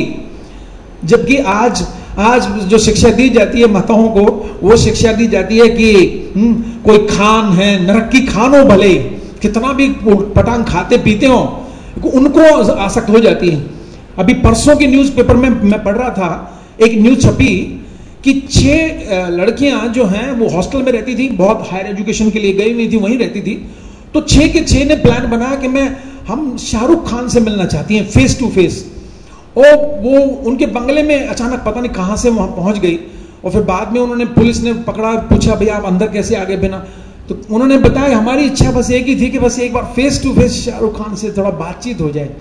जबकि आज आज जो शिक्षा दी जाती है माताओं को, वो शिक्षा दी जाती है कि हुँ, कोई खान है, नरक की खान हो, भले कितना भी पटांग खाते पीते हो, उनको आसक्त हो जाती है। अभी परसों की न्यूज़पेपर में मैं पढ़ रहा था, एक न्यूज छपी कि छह लड़कियां जो हैं वो हॉस्टल में रहती थी, बहुत हायर एजुकेशन के लिए गई हुई थी, वहीं रहती थी। तो छह के छह ने प्लान बनाया कि मैं हम शाहरुख खान से मिलना चाहती हैं फेस टू फेस। और वो उनके बंगले में अचानक पता नहीं कहां से वहां पहुंच गई, और फिर बाद में उन्होंने, पुलिस ने पकड़ा, पूछा भैया आप अंदर कैसे आ गए बिना, तो उन्होंने बताया हमारी इच्छा बस एक ही थी कि बस एक बार face to face Shahrukh Khan से थोड़ा बातचीत हो जाए।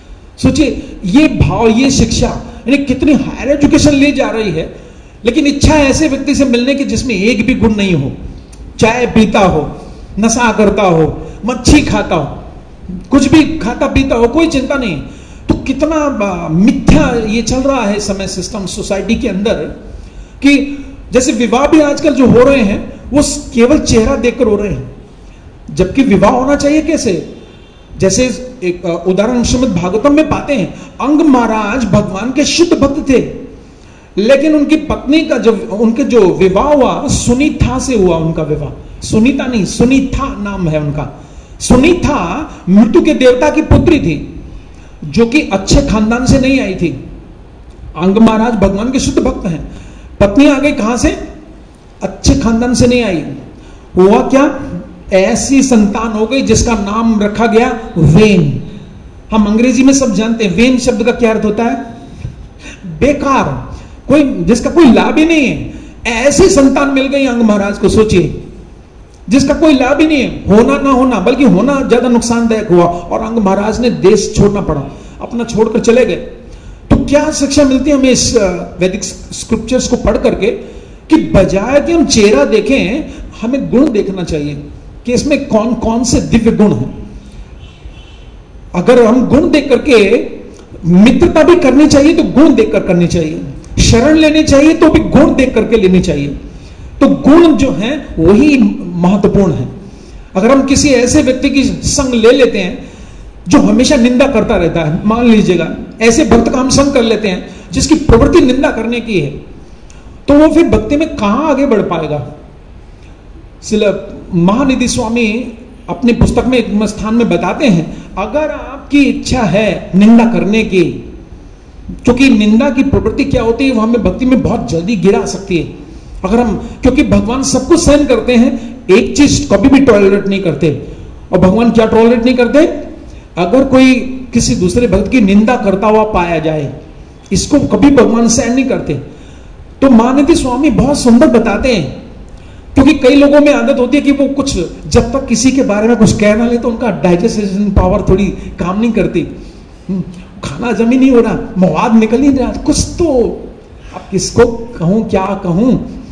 सोचिए ये भाव, ये शिक्षा, यानी कितनी हायर एजुकेशन ले जा रही है, लेकिन इच्छा है ऐसे व्यक्ति से मिलने की जिसमें एक भी गुण नहीं हो, चाय पीता हो, नशा करता हो, मच्छी खाता हो, कुछ भी खाता पीता हो, कोई चिंता नहीं। तो कितना मिथ्या ये चल रहा है समय सिस्टम सोसाइटी के अंदर, कि जैसे विवाह भी आजकल जो हो रहे हैं वो केवल चेहरा देखकर हो रहे हैं, जबकि विवाह होना चाहिए कैसे। जैसे एक उदाहरण श्रीमद् भागवतम में पाते हैं, अंग महाराज भगवान के शुद्ध भक्त थे, लेकिन उनकी पत्नी का जब उनके जो विवाह हुआ, सुनीता से हुआ उनका विवाह, सुनीता नहीं सुनीता नाम है उनका। सुनीता मृत्यु के देवता की पुत्री थी, जो कि अच्छे खानदान से नहीं आई थी। अंग महाराज भगवान के शुद्ध भक्त हैं, पत्नी आ गई कहां से? अच्छे खानदान से नहीं आई। हुआ क्या? ऐसी संतान हो गई जिसका नाम रखा गया वेन। हम अंग्रेजी में सब जानते हैं वेन शब्द का क्या अर्थ होता है? बेकार, कोई जिसका कोई लाभ ही नहीं है। ऐसी संतान मिल गई अंग महाराज को, सोचिए, जिसका कोई लाभ ही नहीं है, होना ना होना, बल्कि होना ज्यादा नुकसानदायक हुआ। और अंग महाराज ने देश छोड़ना पड़ा, अपना छोड़कर चले गए। तो क्या शिक्षा मिलती है हमें इस वैदिक स्क्रिप्चर्स को पढ़ करके? कि बजाय कि हम चेहरा देखें, हमें गुण देखना चाहिए कि इसमें कौन कौन से दिव्य गुण हैं। अगर हम गुण देख करके, मित्रता भी करनी चाहिए तो गुण देखकर करनी चाहिए, शरण लेनी चाहिए तो भी गुण देख करके लेनी चाहिए। तो गुण जो है वही महत्वपूर्ण है। अगर हम किसी ऐसे व्यक्ति की संग ले लेते हैं जो हमेशा निंदा करता रहता है, मान लीजिएगा ऐसे भक्त का हम संग कर लेते हैं जिसकी प्रवृत्ति निंदा करने की है, तो वो फिर भक्ति में कहां आगे बढ़ पाएगा? महानिधि स्वामी अपनी पुस्तक में एक स्थान में बताते हैं, अगर आपकी इच्छा है निंदा करने की, क्योंकि निंदा की प्रवृत्ति क्या होती है, वो हमें भक्ति में बहुत जल्दी गिरा सकती है। अगर हम, क्योंकि भगवान सब कुछ सहन करते हैं, एक चीज कभी भी टॉलरेट नहीं करते। और भगवान क्या टॉलरेट नहीं करते? अगर कोई किसी दूसरे भक्त की निंदा करता हुआ पाया जाए, इसको कभी भगवान सहन नहीं करते। तो महानिधि स्वामी बहुत सुंदर बताते हैं, क्योंकि कई लोगों में आदत होती है कि वो कुछ, जब तक किसी के बारे में कुछ कह ना ले तो उनका डाइजेशन पावर थोड़ी काम नहीं करती। खाना जमी नहीं हो रहा, मवाद निकल नहीं रहा, कुछ तो अब किसको कहूं, क्या कहूं।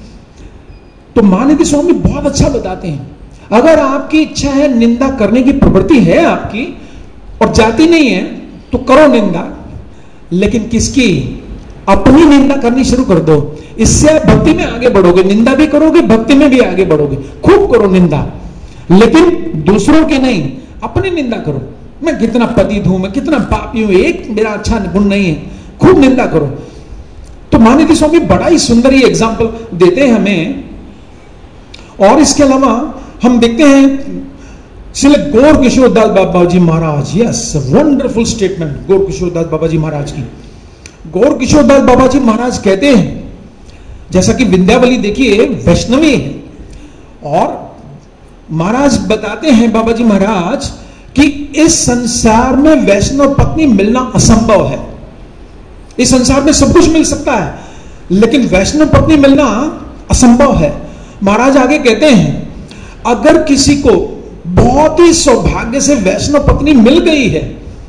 तो महानिधि स्वामी बहुत अच्छा बताते हैं, अगर आपकी इच्छा है, निंदा करने की प्रवृत्ति है आपकी और जाती नहीं है, तो करो निंदा, लेकिन किसकी? अपनी निंदा करनी शुरू कर दो। इससे आप भक्ति में आगे बढ़ोगे, निंदा भी करोगे, भक्ति में भी आगे बढ़ोगे। खूब करो निंदा, लेकिन दूसरों के नहीं, अपनी निंदा करो। मैं कितना पतित हूं, मैं कितना पापी हूं, एक मेरा अच्छा गुण नहीं है, खूब निंदा करो। तो महानिधि स्वामी बड़ा ही सुंदर ही एग्जाम्पल देते हैं हमें। और इसके अलावा हम देखते हैं Shri Gaur Kishore Das Baba ji Maharaj, yes, wonderful statement Gaur Kishore Das Baba ji Maharaj की। गौर किशोर दास बाबा जी महाराज कहते हैं, जैसा कि विंध्यावली देखिए वैष्णवी है, और महाराज बताते हैं बाबा जी महाराज कि इस संसार में वैष्णव पत्नी मिलना असंभव है। इस संसार में सब कुछ मिल सकता है, लेकिन वैष्णव पत्नी मिलना असंभव है। महाराज आगे कहते हैं, अगर किसी को बहुत ही सौभाग्य से वैष्णव पत्नी मिल गई है,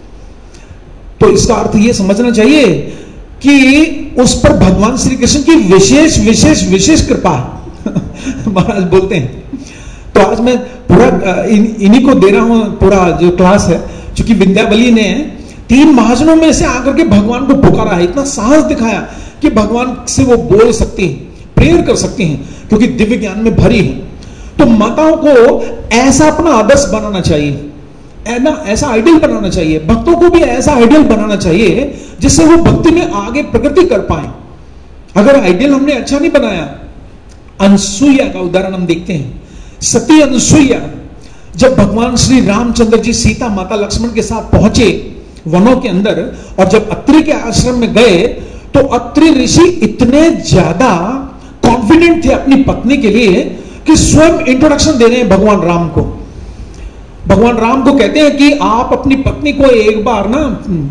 तो इसका अर्थ यह समझना चाहिए कि उस पर भगवान श्री कृष्ण की विशेष विशेष विशेष कृपा है। महाराज बोलते हैं। तो आज मैं पूरा इन, इन्हीं को दे रहा हूं पूरा जो क्लास है, क्योंकि विंध्यावली ने तीन महाजनों में से आकर के भगवान को पुकारा है, इतना साहस दिखाया कि भगवान से वो बोल सकती हैं, प्रेयर कर सकती हैं, क्योंकि दिव्य ज्ञान में भरी है। तो माताओं को ऐसा अपना आदर्श बनाना चाहिए, ऐसा ऐसा आइडियल बनाना चाहिए, भक्तों को भी ऐसा आइडियल बनाना चाहिए जिससे वो भक्ति में आगे प्रगति कर पाए। अगर आइडियल हमने अच्छा नहीं बनाया, अनसुईया का उदाहरण हम देखते हैं। सती अनसुईया, जब भगवान श्री रामचंद्र जी सीता माता लक्ष्मण के साथ पहुंचे वनों के अंदर, और जब अत्रि के आश्रम में गए, तो अत्रि ऋषि इतने ज्यादा कॉन्फिडेंट थे अपनी पत्नी के लिए कि स्वयं इंट्रोडक्शन दे रहे हैं भगवान राम को। भगवान राम को कहते हैं कि आप अपनी पत्नी को एक बार ना,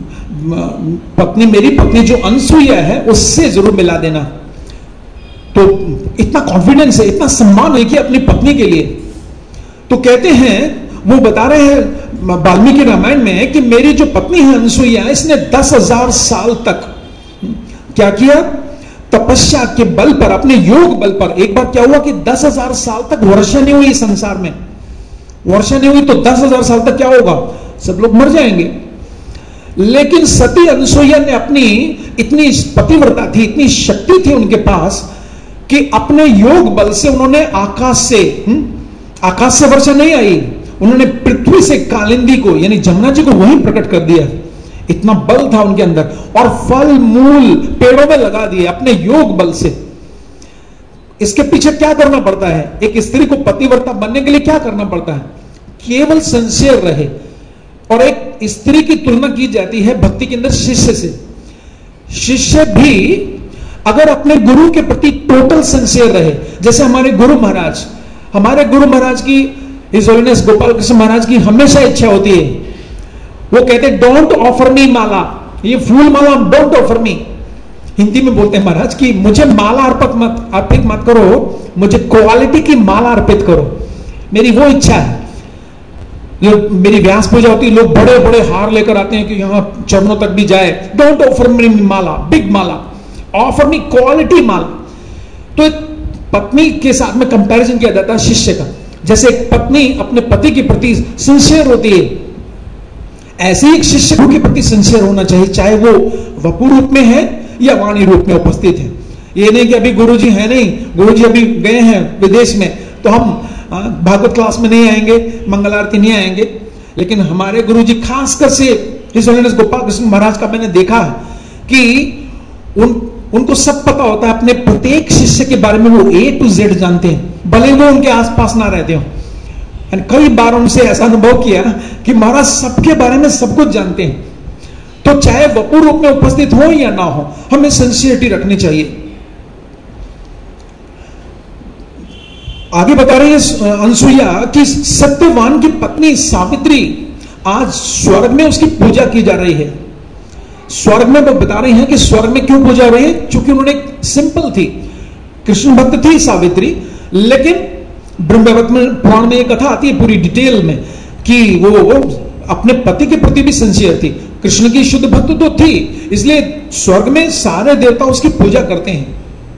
पत्नी मेरी पत्नी जो अनसुईया है उससे जरूर मिला देना। तो इतना कॉन्फिडेंस है, इतना सम्मान है कि अपनी पत्नी के लिए। तो कहते हैं, वो बता रहे हैं वाल्मीकि रामायण में कि मेरी जो पत्नी है अनसुईया, इसने दस हजार साल तक क्या किया? तपस्या के बल पर, अपने योग बल पर। एक बार क्या हुआ कि दस हजार साल तक वर्षा नहीं हुई संसार में, वर्षा नहीं हुई तो दस हजार साल तक क्या होगा? सब लोग मर जाएंगे। लेकिन सती अनसुईया ने अपनी, इतनी पतिव्रता थी, इतनी शक्ति थी उनके पास कि अपने योग बल से उन्होंने आकाश से, हुँ? आकाश से वर्षा नहीं आई, उन्होंने पृथ्वी से कालिंदी को यानी जमुना जी को वहीं प्रकट कर दिया। इतना बल था उनके अंदर, और फल मूल पेड़ों में लगा दिए अपने योग बल से। इसके पीछे क्या करना पड़ता है? एक स्त्री को पतिव्रता बनने के लिए क्या करना पड़ता है? केवल सिंसियर रहे। और एक स्त्री की तुलना की जाती है भक्ति के अंदर शिष्य से। शिष्य भी अगर अपने गुरु के प्रति टोटल सिंसियर रहे, जैसे हमारे गुरु महाराज, हमारे गुरु महाराज की, हिज होलीनेस गोपाल कृष्ण महाराज की हमेशा इच्छा होती है, वो कहते हैं डोंट ऑफर मी माला, ये फूल माला डोंट ऑफर मी। हिंदी में बोलते हैं महाराज कि मुझे माला अर्पित मत अर्पित मत करो, मुझे क्वालिटी की माला अर्पित करो, मेरी वो इच्छा है। जो मेरी व्यास पूजा होती है, लोग बड़े बड़े हार लेकर आते हैं कि यहां चरणों तक भी जाए। Don't offer me mala, big mala, offer me quality mala. तो पत्नी के साथ में कंपैरिजन किया जाता है शिष्य का। जैसे एक पत्नी अपने पति के प्रति सिंसियर होती है, ऐसे ही एक शिष्य के प्रति सिंसियर होना चाहिए, चाहे वो वपु रूप में है या वाणी रूप में उपस्थित है। ये नहीं कि अभी गुरुजी है नहीं, गुरुजी अभी गए हैं विदेश में, तो हम भागवत क्लास में नहीं आएंगे, मंगल आरती नहीं आएंगे। लेकिन हमारे गुरुजी खासकर से हिज होलीनेस गोपाल कृष्ण महाराज का मैंने देखा है कि उन उनको सब पता होता है, अपने प्रत्येक शिष्य के बारे में वो ए टू जेड जानते हैं, भले वो उनके आसपास ना रहते हो। कई बार उनसे ऐसा अनुभव किया कि महाराज सबके बारे में सब कुछ जानते हैं। तो चाहे वपु रूप में उपस्थित हो या ना हो, हमें सिंसियरिटी रखनी चाहिए। आगे बता रही है अनसुईया कि सत्यवान की पत्नी सावित्री आज स्वर्ग में उसकी पूजा की जा रही है। स्वर्ग में वो बता रही हैं कि स्वर्ग में क्यों पूजा हो रही है, क्योंकि उन्होंने सिंपल थी, कृष्ण भक्त थी सावित्री। लेकिन ब्रह्मवैवर्त में पुराण में एक कथा आती है पूरी डिटेल में कि वो, वो अपने पति के प्रति भी सिंसियर थी, कृष्ण की शुद्ध भक्त तो थी, इसलिए स्वर्ग में सारे देवता उसकी पूजा करते हैं।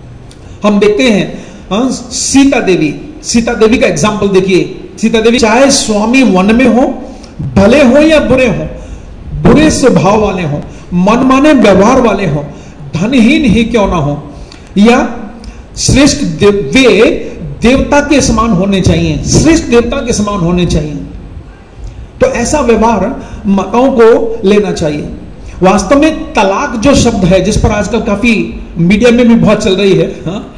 हम देखते हैं हाँ, सीता देवी, सीता देवी का एग्जाम्पल देखिए। सीता देवी चाहे स्वामी वन में हो, भले हो या बुरे हो, बुरे स्वभाव वाले हो, मनमाने व्यवहार वाले हो, धनहीन ही क्यों ना हो, या श्रेष्ठ देव, वे देवता के समान होने चाहिए, श्रेष्ठ देवता के समान होने चाहिए। तो ऐसा व्यवहार माताओं को लेना चाहिए। वास्तव में तलाक जो शब्द है, जिस पर आजकल काफी मीडिया में भी बहुत चल रही है, हाँ?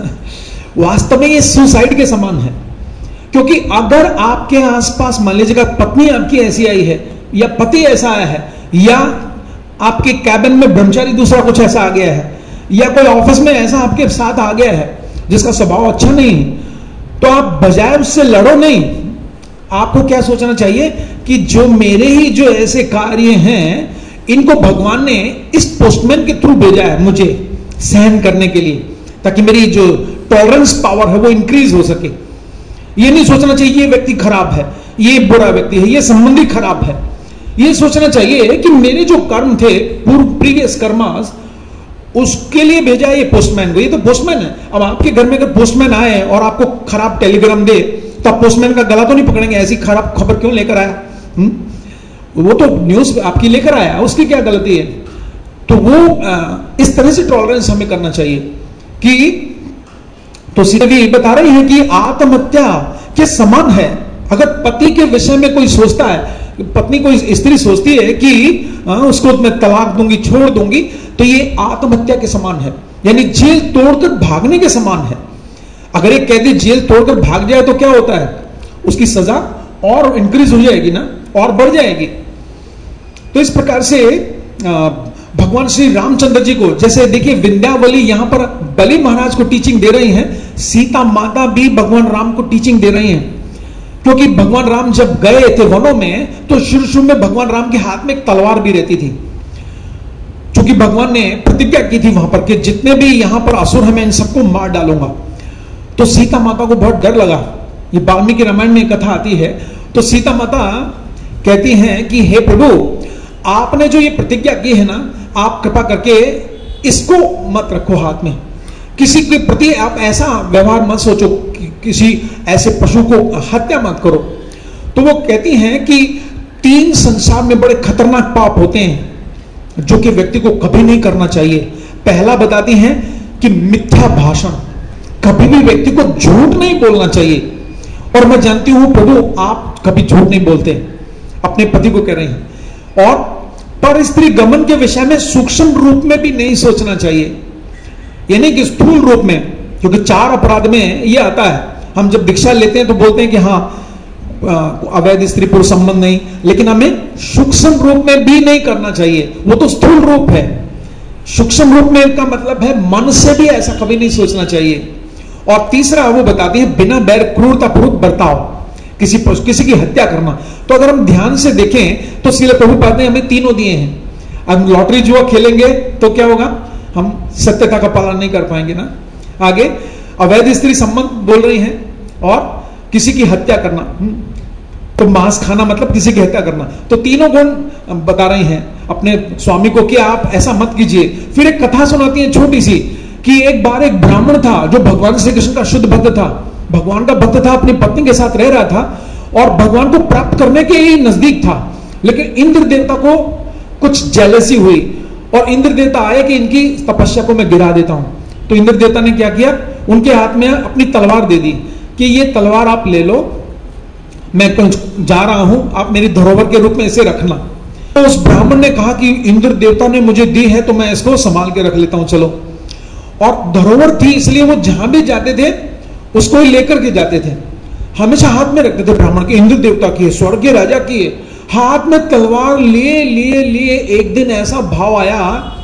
वास्तव में ये सुसाइड के समान है। क्योंकि अगर आपके आसपास मान लीजिएगा पत्नी आपकी ऐसी आई है, या पति ऐसा आया है, या आपके कैबिन में ब्रह्मचारी दूसरा कुछ ऐसा आ गया है, या कोई ऑफिस में ऐसा आपके साथ आ गया है जिसका स्वभाव अच्छा नहीं है, तो आप बजाय उससे लड़ो नहीं। आपको क्या सोचना चाहिए कि जो मेरे ही जो ऐसे कार्य हैं, इनको भगवान ने इस पोस्टमैन के थ्रू भेजा है मुझे सहन करने के लिए, ताकि मेरी जो टॉलरेंस पावर है वो इंक्रीज हो सके। ये नहीं सोचना चाहिए ये व्यक्ति खराब है, ये बुरा व्यक्ति है, ये संबंधी खराब है। ये सोचना चाहिए कि मेरे जो कर्म थे, पूर्व प्रीवियस कर्मास, उसके लिए भेजा है ये पोस्टमैन को। ये तो पोस्टमैन है। अब आपके घर में अगर पोस्टमैन आए और आपको खराब टेलीग्राम दे, तो आप पोस्टमैन का गला तो नहीं पकड़ेंगे, ऐसी खराब खबर क्यों लेकर आया, हुँ? वो तो न्यूज आपकी लेकर आया, उसकी क्या गलती है। तो वो आ, इस तरह से टॉलरेंस हमें करना चाहिए कि, तो सीता भी बता रही है कि आत्महत्या के समान है। अगर पति के विषय में कोई सोचता है, पत्नी कोई स्त्री सोचती है कि आ, उसको मैं तलाक दूंगी, छोड़ दूंगी, तो ये आत्महत्या के समान है, यानी जेल तोड़कर भागने के समान है। अगर एक कैदी जेल तोड़कर भाग जाए तो क्या होता है, उसकी सजा और इंक्रीज हो जाएगी ना, और बढ़ जाएगी। तो इस प्रकार से आ, भगवान श्री रामचंद्र जी को, जैसे देखिए विंध्यावली यहां पर बलि महाराज को टीचिंग दे रही हैं, सीता माता भी भगवान राम को टीचिंग दे रही हैं। क्योंकि भगवान राम जब गए थे वनों में, तो शुरू शुरू में भगवान राम के हाथ में एक तलवार भी रहती थी, क्योंकि भगवान ने प्रतिज्ञा की थी वहां पर कि जितने भी यहां पर असुर हैं मैं इन सबको मार डालूंगा। तो सीता माता को बहुत डर लगा। ये वाल्मीकि रामायण में कथा आती है। तो सीता माता कहती हैं कि हे प्रभु, आपने जो ये प्रतिज्ञा की है ना, आप कृपा करके इसको मत रखो हाथ में, किसी के प्रति आप ऐसा व्यवहार मत सोचो कि किसी ऐसे पशु को हत्या मत करो। तो वो कहती हैं कि तीन संसार में बड़े खतरनाक पाप होते हैं जो कि व्यक्ति को कभी नहीं करना चाहिए। पहला बताती हैं कि मिथ्या भाषण, कभी भी व्यक्ति को झूठ नहीं बोलना चाहिए। और मैं जानती हूं प्रभु आप कभी झूठ नहीं बोलते, अपने पति को कह रही हैं। और पर स्त्री गमन के विषय में सूक्ष्म रूप में भी नहीं सोचना चाहिए, यानी कि स्थूल रूप में, क्योंकि चार अपराध में ये आता है। हम जब दीक्षा लेते हैं तो बोलते हैं कि हाँ अवैध स्त्री पुरुष संबंध नहीं, लेकिन हमें सूक्ष्म रूप में भी नहीं करना चाहिए, वो तो स्थूल रूप है। सूक्ष्म रूप में का मतलब है मन से भी ऐसा कभी नहीं सोचना चाहिए। और तीसरा वो बताते हैं बिना बैर क्रूरतापूर्वक बर्ताव, किसी किसी की हत्या करना। तो अगर हम ध्यान से देखें तो श्रील प्रभुपाद ने हमें तीनों दिए हैं। अब लॉटरी जुआ खेलेंगे तो क्या होगा, हम सत्यता का पालन नहीं कर पाएंगे ना। आगे अवैध स्त्री संबंध बोल रही हैं, और किसी की हत्या करना, तो मांस खाना मतलब किसी की हत्या करना। तो तीनों गुण बता रही हैं अपने स्वामी को कि आप ऐसा मत कीजिए। फिर एक कथा सुनाती है छोटी सी, कि एक बार एक ब्राह्मण था जो भगवान श्री कृष्ण का शुद्ध भक्त था, भगवान का भक्त था, अपनी पत्नी के साथ रह रहा था और भगवान को प्राप्त करने के ही नजदीक था। लेकिन इंद्र देवता को कुछ जेलसी हुई और इंद्र देवता आए कि इनकी तपस्या को मैं गिरा देता हूं। तो इंद्र देवता ने क्या किया, उनके हाथ में अपनी तलवार दे दी कि ये तलवार आप ले लो, मैं कहीं जा रहा हूं, आप मेरी धरोहर के रूप में इसे रखना। तो उस ब्राह्मण ने कहा कि इंद्र देवता ने मुझे दी है तो मैं इसको संभाल के रख लेता हूं, चलो। और धरोहर थी इसलिए वो जहां भी जाते थे उसको ही लेकर के जाते थे, हमेशा हाथ में रखते थे। ब्राह्मण के, इंद्र देवता की, स्वर्ग के राजा की, हाथ में तलवार लिए लिए लिए एक दिन ऐसा भाव आया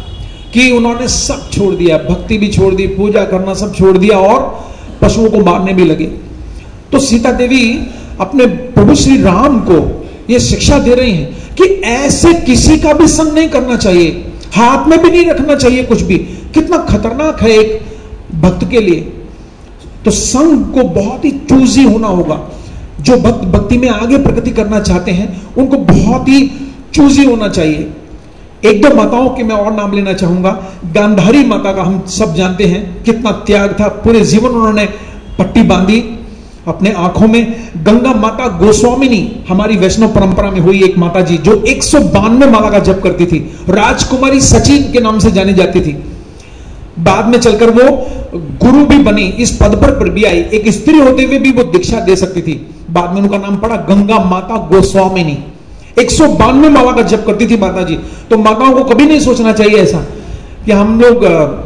कि उन्होंने सब छोड़ दिया, भक्ति भी छोड़ दी, पूजा करना सब छोड़ दिया और पशुओं को मारने भी लगे। तो सीता देवी अपने प्रभु श्री राम को यह शिक्षा दे रही हैं कि ऐसे किसी का भी संग नहीं करना चाहिए, हाथ में भी नहीं रखना चाहिए कुछ भी। कितना खतरनाक है एक भक्त के लिए। तो संग को बहुत ही चूजी होना होगा। जो भक्त भक्ति में आगे प्रगति करना चाहते हैं उनको बहुत ही चूजी होना चाहिए। एक दो माताओं के मैं और नाम लेना चाहूंगा। गांधारी माता का हम सब जानते हैं कितना त्याग था, पूरे जीवन उन्होंने पट्टी बांधी अपने आंखों में। गंगा माता गोस्वामिनी हमारी वैष्णव परंपरा में हुई एक माता जी जो एक सौ बानवे माला का जप करती थी, राजकुमारी सचिन के नाम से जानी जाती थी। बाद में चलकर वो गुरु भी बनी, इस पद पर भी आई। एक स्त्री होते हुए भी वो दीक्षा दे सकती थी। बाद में उनका नाम पड़ा गंगा माता गोस्वामिनी। एक सौ बानवे माला का जप करती थी माता जी। तो माताओं को कभी नहीं सोचना चाहिए ऐसा कि हम लोग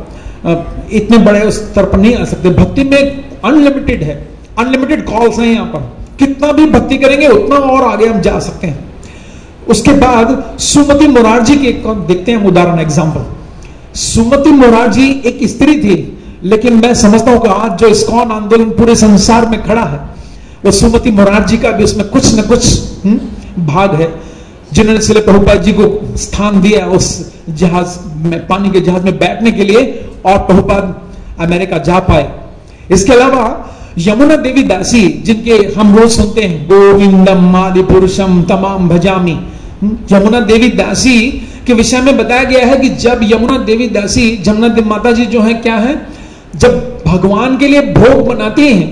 इतने बड़े स्तर पर नहीं आ सकते। भक्ति में अनलिमिटेड है, अनलिमिटेड कॉल्स हैं यहाँ पर। कितना भी भक्ति करेंगे उतना और आगे हम जा सकते हैं। उसके बाद सुमति मोरारजी के देखते हैं उदाहरण, एग्जाम्पल। सुमति मोरारजी एक स्त्री थी, लेकिन मैं समझता हूं कि आज जो इस्कॉन आंदोलन पूरे संसार में खड़ा है वो सुमति मोरारजी का भी उसमें कुछ न कुछ हुँ, भाग है, जिन्होंने श्रील प्रभुपाद जी को स्थान दिया उस जहाज में, पानी के जहाज में बैठने के लिए, और प्रभुपाद अमेरिका जा पाए। इसके अलावा यमुना देवी दासी, जिनके हम रोज सुनते हैं गोविंदम आदि पुरुषम तमाम भजामी, यमुना देवी दासी के विषय में बताया गया है कि जब यमुना देवी दासी, जमुना देवी माता जी जो है क्या है, जब भगवान के लिए भोग बनाती हैं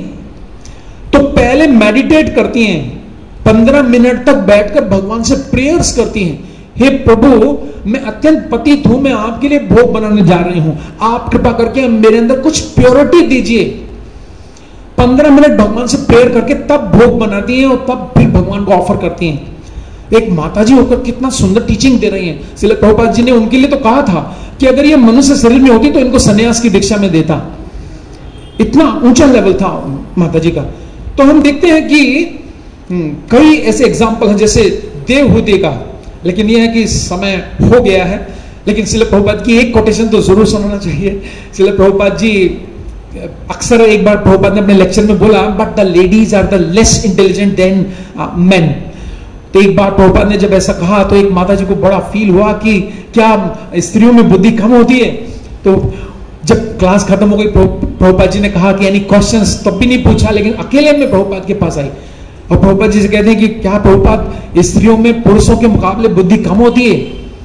तो पहले मेडिटेट करती हैं, पंद्रह मिनट तक बैठकर भगवान से प्रेयर्स करती हैं। हे प्रभु, मैं अत्यंत पतित हूं, मैं आपके लिए भोग बनाने जा रही हूं, आप कृपा करके मेरे अंदर कुछ प्योरिटी दीजिए। पंद्रह मिनट भगवान से प्रेयर करके तब भोग बनाती हैं और तब फिर भगवान को ऑफर करती हैं। एक माताजी होकर कितना सुंदर टीचिंग दे रही हैं। श्रील प्रभुपाद जी ने उनके लिए तो कहा था कि अगर ये मनुष्य शरीर में होती तो इनको सन्यास की दीक्षा में देता। इतना ऊंचा लेवल था माताजी का। तो हम देखते हैं कि कई ऐसे एग्जाम्पल हैं, जैसे देवहूति का, लेकिन यह है कि समय हो गया है। लेकिन श्रील प्रभुपाद की एक कोटेशन तो जरूर सुनाना चाहिए। श्रील प्रभुपाद जी अक्सर, एक बार प्रभुपाद ने अपने लेक्चर में बोला, but the ladies are the less intelligent than men. तो एक बार प्रभुपाद ने जब ऐसा कहा तो एक माता जी को बड़ा फील हुआ कि क्या स्त्रियों में बुद्धि कम होती है। तो जब क्लास खत्म हो गई, प्रभुपाद जी ने कहा कि एनी क्वेश्चंस, तब भी नहीं पूछा, लेकिन अकेले में प्रभुपाद के पास आई और प्रभुपाद जी से कहते हैं कि क्या प्रभुपाद स्त्रियों में पुरुषों के मुकाबले बुद्धि कम होती है?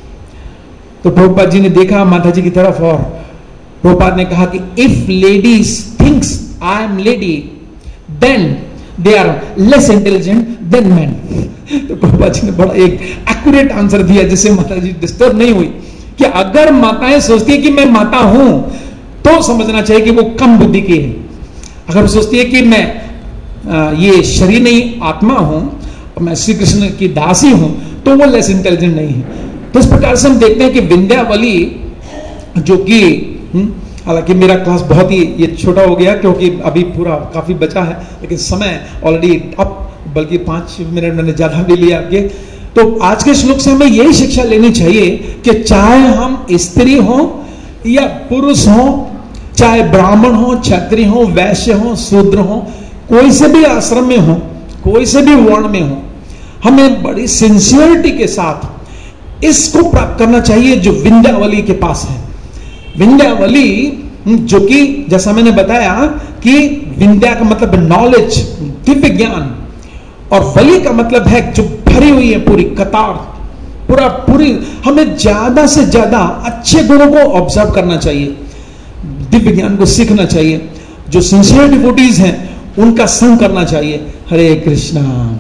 तो प्रभुपाद जी ने देखा माता जी की तरफ और प्रभुपाद ने कहा कि if ladies thinks I am lady then they are less intelligent than man. तो प्रभुपाद जी ने बड़ा एक एक्यूरेट आंसर दिया जिससे माता जी डिस्टर्ब नहीं हुई कि अगर माताएं सोचती है कि मैं माता हूं तो समझना चाहिए कि वो कम बुद्धि की है। अगर सोचती है कि मैं आ, ये शरीर नहीं आत्मा हूं और मैं श्री कृष्ण की दासी हूं तो वो लेस इंटेलिजेंट नहीं है। तो इस प्रकार से हम देखते हैं कि विंध्यावली जो कि, हालांकि मेरा क्लास बहुत ही ये छोटा हो गया क्योंकि अभी पूरा काफी बचा है, लेकिन समय ऑलरेडी अब, बल्कि पांच मिनट मैंने ज्यादा भी लिया आपके। तो आज के श्लोक से हमें यही शिक्षा लेनी चाहिए कि चाहे हम स्त्री हो या पुरुष हो, चाहे ब्राह्मण हो, क्षत्रिय हो, वैश्य हो, शूद्र हो, कोई से भी आश्रम में हो, कोई से भी वर्ण में हो, हमें बड़ी सिंसियरिटी के साथ इसको प्राप्त करना चाहिए जो विंध्यावली के पास है। विंध्यावली जो कि जैसा मैंने बताया कि विंध्या का मतलब नॉलेज, दिव्य ज्ञान, और वली का मतलब है जो भरी हुई है पूरी कतार, पूरा पूरी। हमें ज्यादा से ज्यादा अच्छे गुणों को ऑब्जर्व करना चाहिए, दिव्य ज्ञान को सीखना चाहिए। जो सिंसियर डिवोटीज हैं उनका संग करना चाहिए। हरे कृष्णा।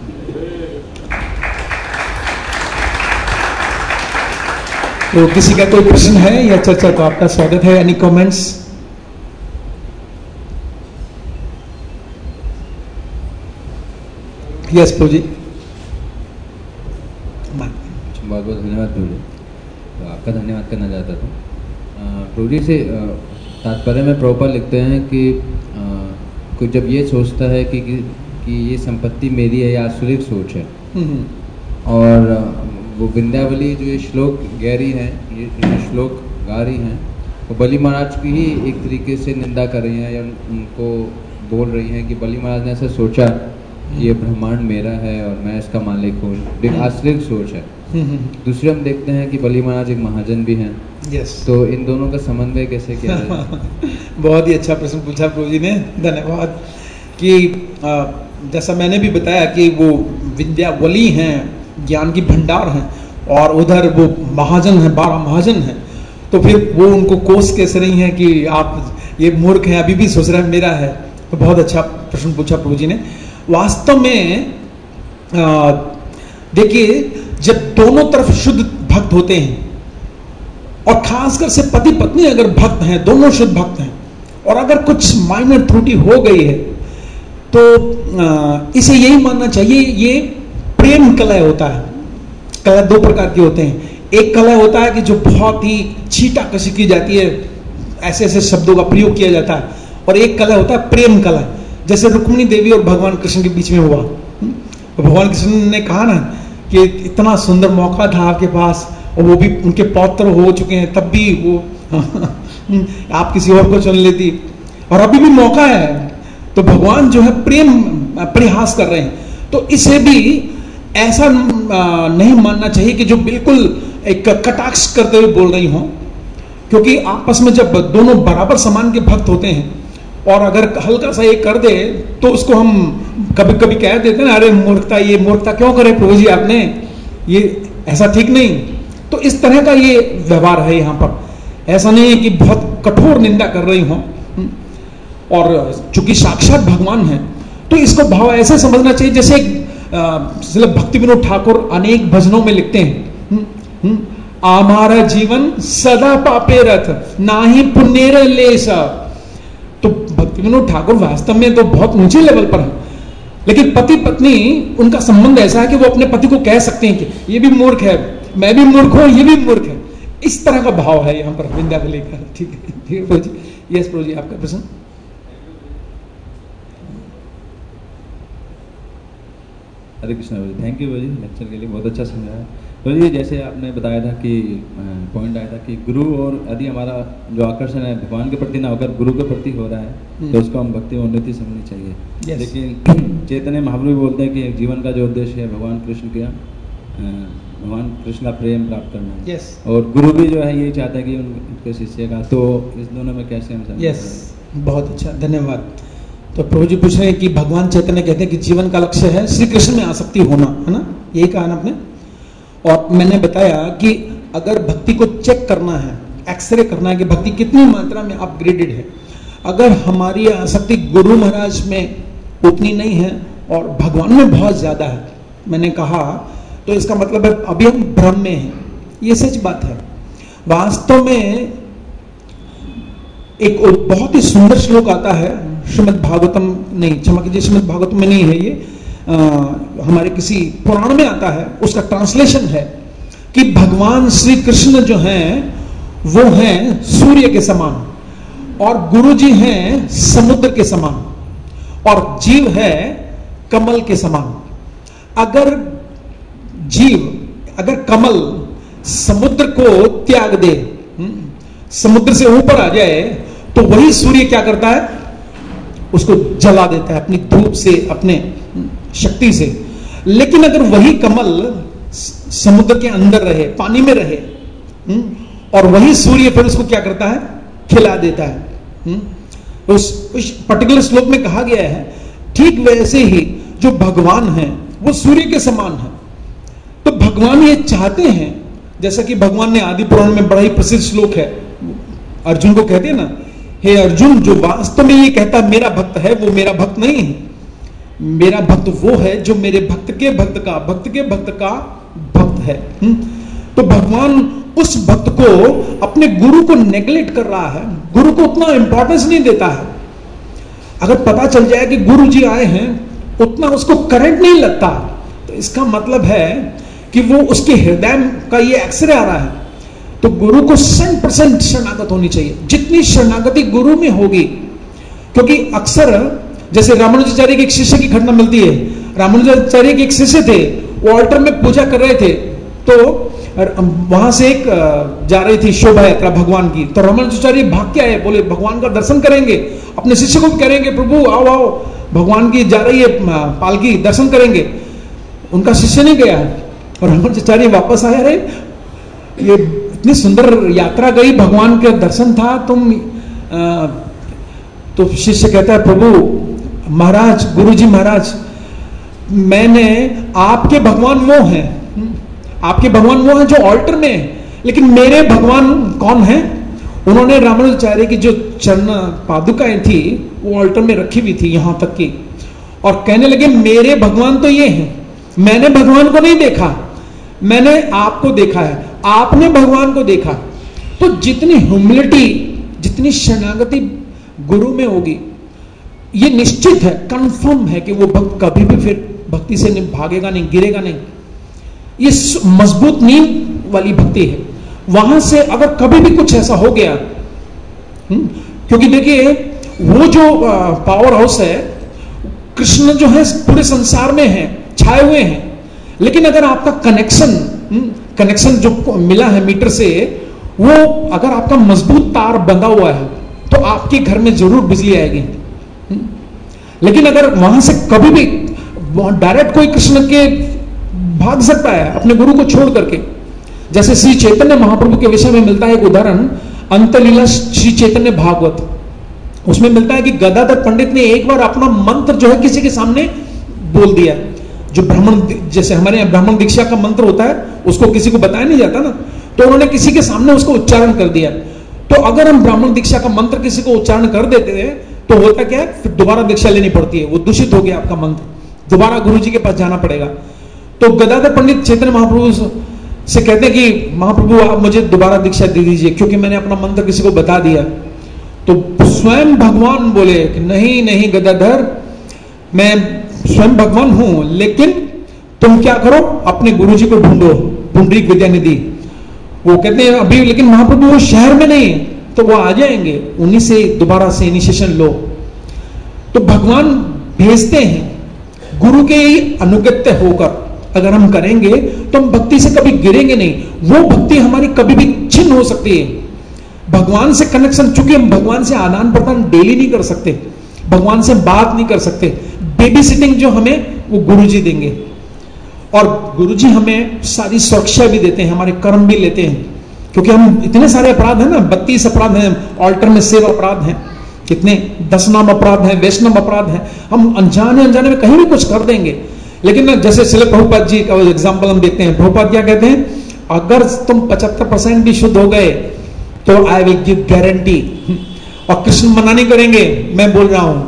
तो किसी का कोई प्रश्न है या चर्चा, तो आपका स्वागत है। Any comments? Yes Prabhu ji. बहुत बहुत धन्यवाद प्रभु जी। तो आपका धन्यवाद करना चाहता था प्रभु जी से। तात्पर्य में प्रभुपाद लिखते हैं कि कोई जब ये सोचता है कि कि, कि ये संपत्ति मेरी है, या आसुरिक सोच है। और वो विंध्यावली जो ये श्लोक गहरी हैं, ये जो श्लोक गा रही हैं, वो बलि महाराज की ही एक तरीके से निंदा कर रही हैं, या उनको बोल रही हैं कि बलि महाराज ने ऐसा सोचा, ये ब्रह्मांड मेरा है और मैं इसका मालिक हूँ। एक आश्रित सोच है। दूसरे हम देखते हैं कि बलि महाराज एक महाजन भी हैं। यस। तो इन दोनों का समन्वय कैसे किया जाए? बहुत ही अच्छा प्रश्न पूछा प्रभु जी ने, धन्यवाद। कि जैसा मैंने भी बताया कि वो विंध्यावली हैं, ज्ञान की भंडार हैं, और उधर वो महाजन है, बारह महाजन हैं। तो फिर वो उनको कोस कैसे रही हैं कि आप ये मूर्ख हैं, अभी भी सोच रहे हैं मेरा है। तो बहुत अच्छा प्रश्न पूछा प्रभु जी ने। वास्तव में देखिए, जब दोनों तरफ शुद्ध भक्त होते हैं, और खासकर से पति पत्नी अगर भक्त हैं, दोनों शुद्ध भक्त हैं, और अगर कुछ माइनर त्रुटि हो गई है, तो आ, इसे यही मानना चाहिए ये प्रेम कलह होता है। कलह दो प्रकार के होते हैं। एक कलह होता है कि जो बहुत ही छीटा कशी की जाती है, ऐसे ऐसे शब्दों का प्रयोग किया जाता है, और एक कलह होता है प्रेम कलह, जैसे रुक्मिणी देवी और भगवान कृष्ण के बीच में हुआ। भगवान कृष्ण ने कहा ना कि इतना सुंदर मौका था आपके पास, और वो भी उनके पौत्र हो चुके हैं, तब भी वो आप किसी और को चुन लेती, और अभी भी मौका है। तो भगवान जो है प्रेम परिहास कर रहे हैं। तो इसे भी ऐसा नहीं मानना चाहिए कि जो बिल्कुल एक कटाक्ष करते हुए बोल रही हो, क्योंकि आपस में जब दोनों बराबर समान के भक्त होते हैं, और अगर हल्का सा ये कर दे तो उसको हम कभी कभी कह देते हैं, अरे मूर्खता, ये मूर्खता क्यों करे प्रभु जी आपने, ये ऐसा ठीक नहीं। तो इस तरह का ये व्यवहार है यहाँ पर। ऐसा नहीं है कि बहुत कठोर निंदा कर रही हो, और चूंकि साक्षात भगवान है तो इसको भाव ऐसे समझना चाहिए जैसे श्रील भक्ति विनोद ठाकुर अनेक भजनों में लिखते हैं, हमारा जीवन सदा पापे रथ नाही पुण्य लेस। तो भक्ति विनोद ठाकुर वास्तव में तो बहुत ऊंचे लेवल पर है, लेकिन पति पत्नी उनका संबंध ऐसा है कि वो अपने पति को कह सकते हैं कि ये भी मूर्ख है, मैं भी मूर्ख हूं, ये भी मूर्ख है। इस तरह का भाव है यहाँ पर विंध्यावली का। ठीक है, ठीक है प्रभु जी। यस प्रभु जी, आपका प्रश्न। Hare Krishna Prabhu ji, thank you Prabhu ji lecture के लिए, बहुत अच्छा समझाया प्रभु जी। जैसे आपने बताया था कि पॉइंट आया था कि गुरु, और यदि हमारा जो आकर्षण है भगवान के प्रति ना होकर गुरु के प्रति हो रहा है, तो उसको हम भक्ति में उन्नति समझनी चाहिए। yes. लेकिन चैतन्य महाप्रभु बोलते हैं कि जीवन का जो उद्देश्य है भगवान कृष्ण का, भगवान कृष्ण का प्रेम प्राप्त करना है। yes. और गुरु भी जो है यही चाहता है कि उनके शिष्य का, तो इस दोनों में कैसे हम समझें? yes. बहुत अच्छा, धन्यवाद। तो प्रभु जी पूछ रहे हैं कि भगवान चैतन्य कहते हैं कि जीवन का लक्ष्य है श्री कृष्ण में आसक्ति होना, है ना, यही कहा ना आपने। और मैंने बताया कि अगर भक्ति को चेक करना है, एक्सरे करना है कि भक्ति कितनी मात्रा में अपग्रेडेड है, अगर हमारी आसक्ति गुरु महाराज में उतनी नहीं है और भगवान में बहुत ज्यादा है, मैंने कहा, तो इसका मतलब है अभी हम भ्रम में हैं। ये सच बात है। वास्तव में एक बहुत ही सुंदर श्लोक आता है श्रीमद् भागवतम, नहीं क्षमा कीजिए, श्रीमद् भागवतम में नहीं है ये, आ, हमारे किसी पुराण में आता है, उसका ट्रांसलेशन है कि भगवान श्री कृष्ण जो हैं वो हैं सूर्य के समान, और गुरु जी हैं समुद्र के समान, और जीव है कमल के समान। अगर जीव, अगर कमल समुद्र को त्याग दे, समुद्र से ऊपर आ जाए तो वही सूर्य क्या करता है, उसको जला देता है अपनी धूप से, अपने शक्ति से। लेकिन अगर वही कमल समुद्र के अंदर रहे, पानी में रहे, और वही सूर्य फिर उसको क्या करता है, खिला देता है। उस, उस पर्टिकुलर श्लोक में कहा गया है ठीक वैसे ही जो भगवान है वो सूर्य के समान है। तो भगवान ये चाहते हैं, जैसा कि भगवान ने आदि पुराण में बड़ा ही प्रसिद्ध श्लोक है, अर्जुन को कहते हैं ना, हे अर्जुन, जो वास्तव में ये कहता मेरा भक्त है वो मेरा भक्त नहीं है, मेरा भक्त वो है जो मेरे भक्त के भक्त का भक्त के भक्त का भक्त है। तो भगवान उस भक्त को, अपने गुरु को नेग्लेक्ट कर रहा है, गुरु को उतना इंपॉर्टेंस नहीं देता है। अगर पता चल जाए कि गुरु जी आए हैं, उतना उसको करंट नहीं लगता, तो इसका मतलब है कि वो उसके हृदय का ये एक्सरे आ रहा है। तो गुरु को सौ परसेंट शरणागत होनी चाहिए, जितनी शरणागति गुरु में होगी। क्योंकि अक्सर जैसे रामानुजाचार्य के एक शिष्य की घटना मिलती है, रामानुजाचार्य के एक शिष्य थे, वो ऑल्टर में पूजा कर रहे थे, तो वहां से एक जा रही थी शोभा यात्रा भगवान की, तो रामानुजाचार्य भाग के आए, बोले भगवान का दर्शन करेंगे, अपने शिष्य को भी करेंगे, प्रभु आओ आओ भगवान की जा रही है पालकी, दर्शन करेंगे। उनका शिष्य नहीं गया, और रामानुजाचार्य वापस आया, रहे ये इतनी सुंदर यात्रा गई, भगवान के दर्शन था, तुम आ, तो शिष्य कहता है प्रभु महाराज, गुरुजी महाराज, मैंने आपके भगवान वो हैं, आपके भगवान वो हैं जो ऑल्टर में है, लेकिन मेरे भगवान कौन हैं? उन्होंने रामानुजाचार्य की जो चरण पादुकाएं थी वो ऑल्टर में रखी हुई थी यहां तक की, और कहने लगे मेरे भगवान तो ये हैं, मैंने भगवान को नहीं देखा, मैंने आपको देखा है, आपने भगवान को देखा। तो जितनी ह्यूमिलिटी, जितनी शरणागति गुरु में होगी, ये निश्चित है, कंफर्म है कि वो भक्त कभी भी फिर भक्ति से नहीं भागेगा, नहीं गिरेगा नहीं। ये मजबूत नींव वाली भक्ति है। वहां से अगर कभी भी कुछ ऐसा हो गया, क्योंकि देखिए वो जो पावर हाउस है, कृष्ण जो है पूरे संसार में है, छाए हुए हैं, लेकिन अगर आपका कनेक्शन कनेक्शन जो मिला है मीटर से, वो अगर आपका मजबूत तार बंधा हुआ है तो आपके घर में जरूर बिजली आएगी। लेकिन अगर वहां से कभी भी डायरेक्ट कोई कृष्ण के भाग सकता है अपने गुरु को छोड़ करके, जैसे श्री चैतन्य महाप्रभु के विषय में मिलता है एक उदाहरण, अंतलीला श्री चैतन्य भागवत, उसमें मिलता है कि गदाधर पंडित ने एक बार अपना मंत्र जो है किसी के सामने बोल दिया, जो ब्राह्मण, जैसे हमारे यहाँ ब्राह्मण दीक्षा का मंत्र होता है, उसको किसी को बताया नहीं जाता ना, तो उन्होंने किसी के सामने उसको उच्चारण कर दिया। तो अगर हम ब्राह्मण दीक्षा का मंत्र किसी को उच्चारण कर देते हैं तो होता क्या है, फिर दोबारा दीक्षा लेनी पड़ती है, वो दूषित हो गया आपका मंत्र, दोबारा गुरु जी के पास जाना पड़ेगा। तो गदाधर पंडित चैतन्य महाप्रभु से कहते हैं कि महाप्रभु आप मुझे दोबारा दीक्षा दे दीजिए, क्योंकि मैंने अपना मंत्र किसी को बता दिया। तो स्वयं भगवान बोले कि नहीं नहीं गदाधर, मैं स्वयं भगवान हूं, लेकिन तुम क्या करो, अपने गुरुजी को ढूंढो, पुंडरीक विद्यानिधि। वो कहते हैं अभी, लेकिन महाप्रभु वो शहर में नहीं, तो वो आ जाएंगे, उन्हीं से दोबारा से इनिशिएशन लो। तो भगवान भेजते हैं गुरु के अनुगत्य होकर, अगर हम करेंगे तो हम भक्ति से कभी गिरेंगे नहीं, वो भक्ति हमारी कभी भी छिन्न हो सकती है। भगवान से कनेक्शन, चूंकि हम भगवान से आदान प्रदान डेली नहीं कर सकते, भगवान से बात नहीं कर सकते, बेबी सिटिंग जो हमें वो गुरुजी देंगे, और गुरुजी हमें सारी सुरक्षा भी देते हैं, हमारे कर्म भी लेते हैं, क्योंकि हम इतने सारे अपराध हैं ना, बत्तीस अपराध हैं, ऑल्टर में सेव अपराध हैं, कितने दस नाम अपराध हैं, वैष्णव अपराध हैं, हम अनजाने अनजाने में कहीं भी कुछ कर देंगे। लेकिन ना, जैसे श्रील प्रभुपाद जी का एग्जाम्पल हम देखते हैं, प्रभुपाद क्या कहते हैं, अगर तुम पचहत्तर परसेंट भी शुद्ध हो गए तो आई विल गिव गारंटी, और कृष्ण मना नहीं करेंगे, मैं बोल रहा हूं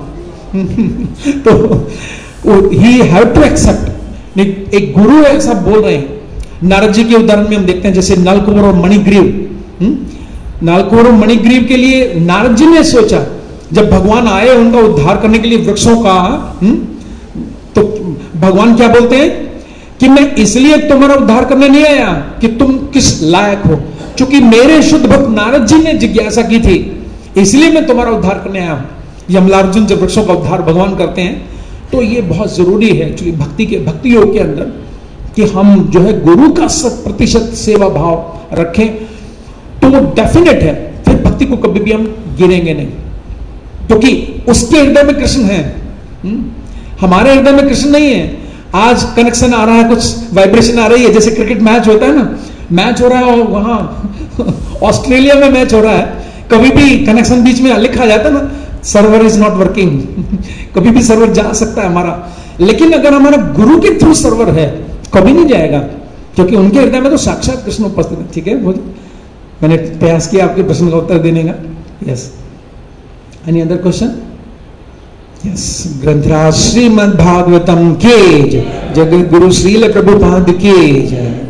तो ही हैव टू एक्सेप्ट। एक गुरु ऐसा बोल रहे हैं। नारद जी के उदाहरण में हम देखते हैं, जैसे नलकुबर और मणिग्रीव, नलकुबर और मणिग्रीव के लिए नारद जी ने सोचा, जब भगवान आए उनका उद्धार करने के लिए वृक्षों का, हुँ? तो भगवान क्या बोलते हैं कि मैं इसलिए तुम्हारा उद्धार करने नहीं आया कि तुम किस लायक हो, क्योंकि मेरे शुद्ध भक्त नारद जी ने जिज्ञासा की थी, इसलिए मैं तुम्हारा उद्धार करने आया हूं। यमलार्जुन जब वृक्षों का उद्धार भगवान करते हैं, तो ये बहुत जरूरी है एक्चुअली भक्ति के भक्ति योग के अंदर, कि हम जो है गुरु का शत प्रतिशत सेवा भाव रखें, तो वो डेफिनेट है फिर भक्ति को कभी भी हम गिरेंगे नहीं, क्योंकि तो उसके हृदय में कृष्ण है, हमारे हृदय में कृष्ण नहीं है। आज कनेक्शन आ रहा है, कुछ वाइब्रेशन आ रही है, जैसे क्रिकेट मैच होता है ना, मैच हो रहा है और वहां ऑस्ट्रेलिया में मैच हो रहा है, कभी भी कनेक्शन बीच में लिखा जाता है ना, सर्वर इज नॉट वर्किंग, कभी भी सर्वर जा सकता है हमारा, लेकिन अगर हमारा गुरु के थ्रू सर्वर है कभी नहीं जाएगा, क्योंकि उनके हृदय में तो साक्षात कृष्ण उपस्थित है। ठीक है, मैंने प्रयास किया आपके प्रश्न का उत्तर देने का। Yes, any other question? Yes, ग्रंथराज श्रीमद् भागवतम के जय, जगत गुरु श्रील प्रभुपाद के जय।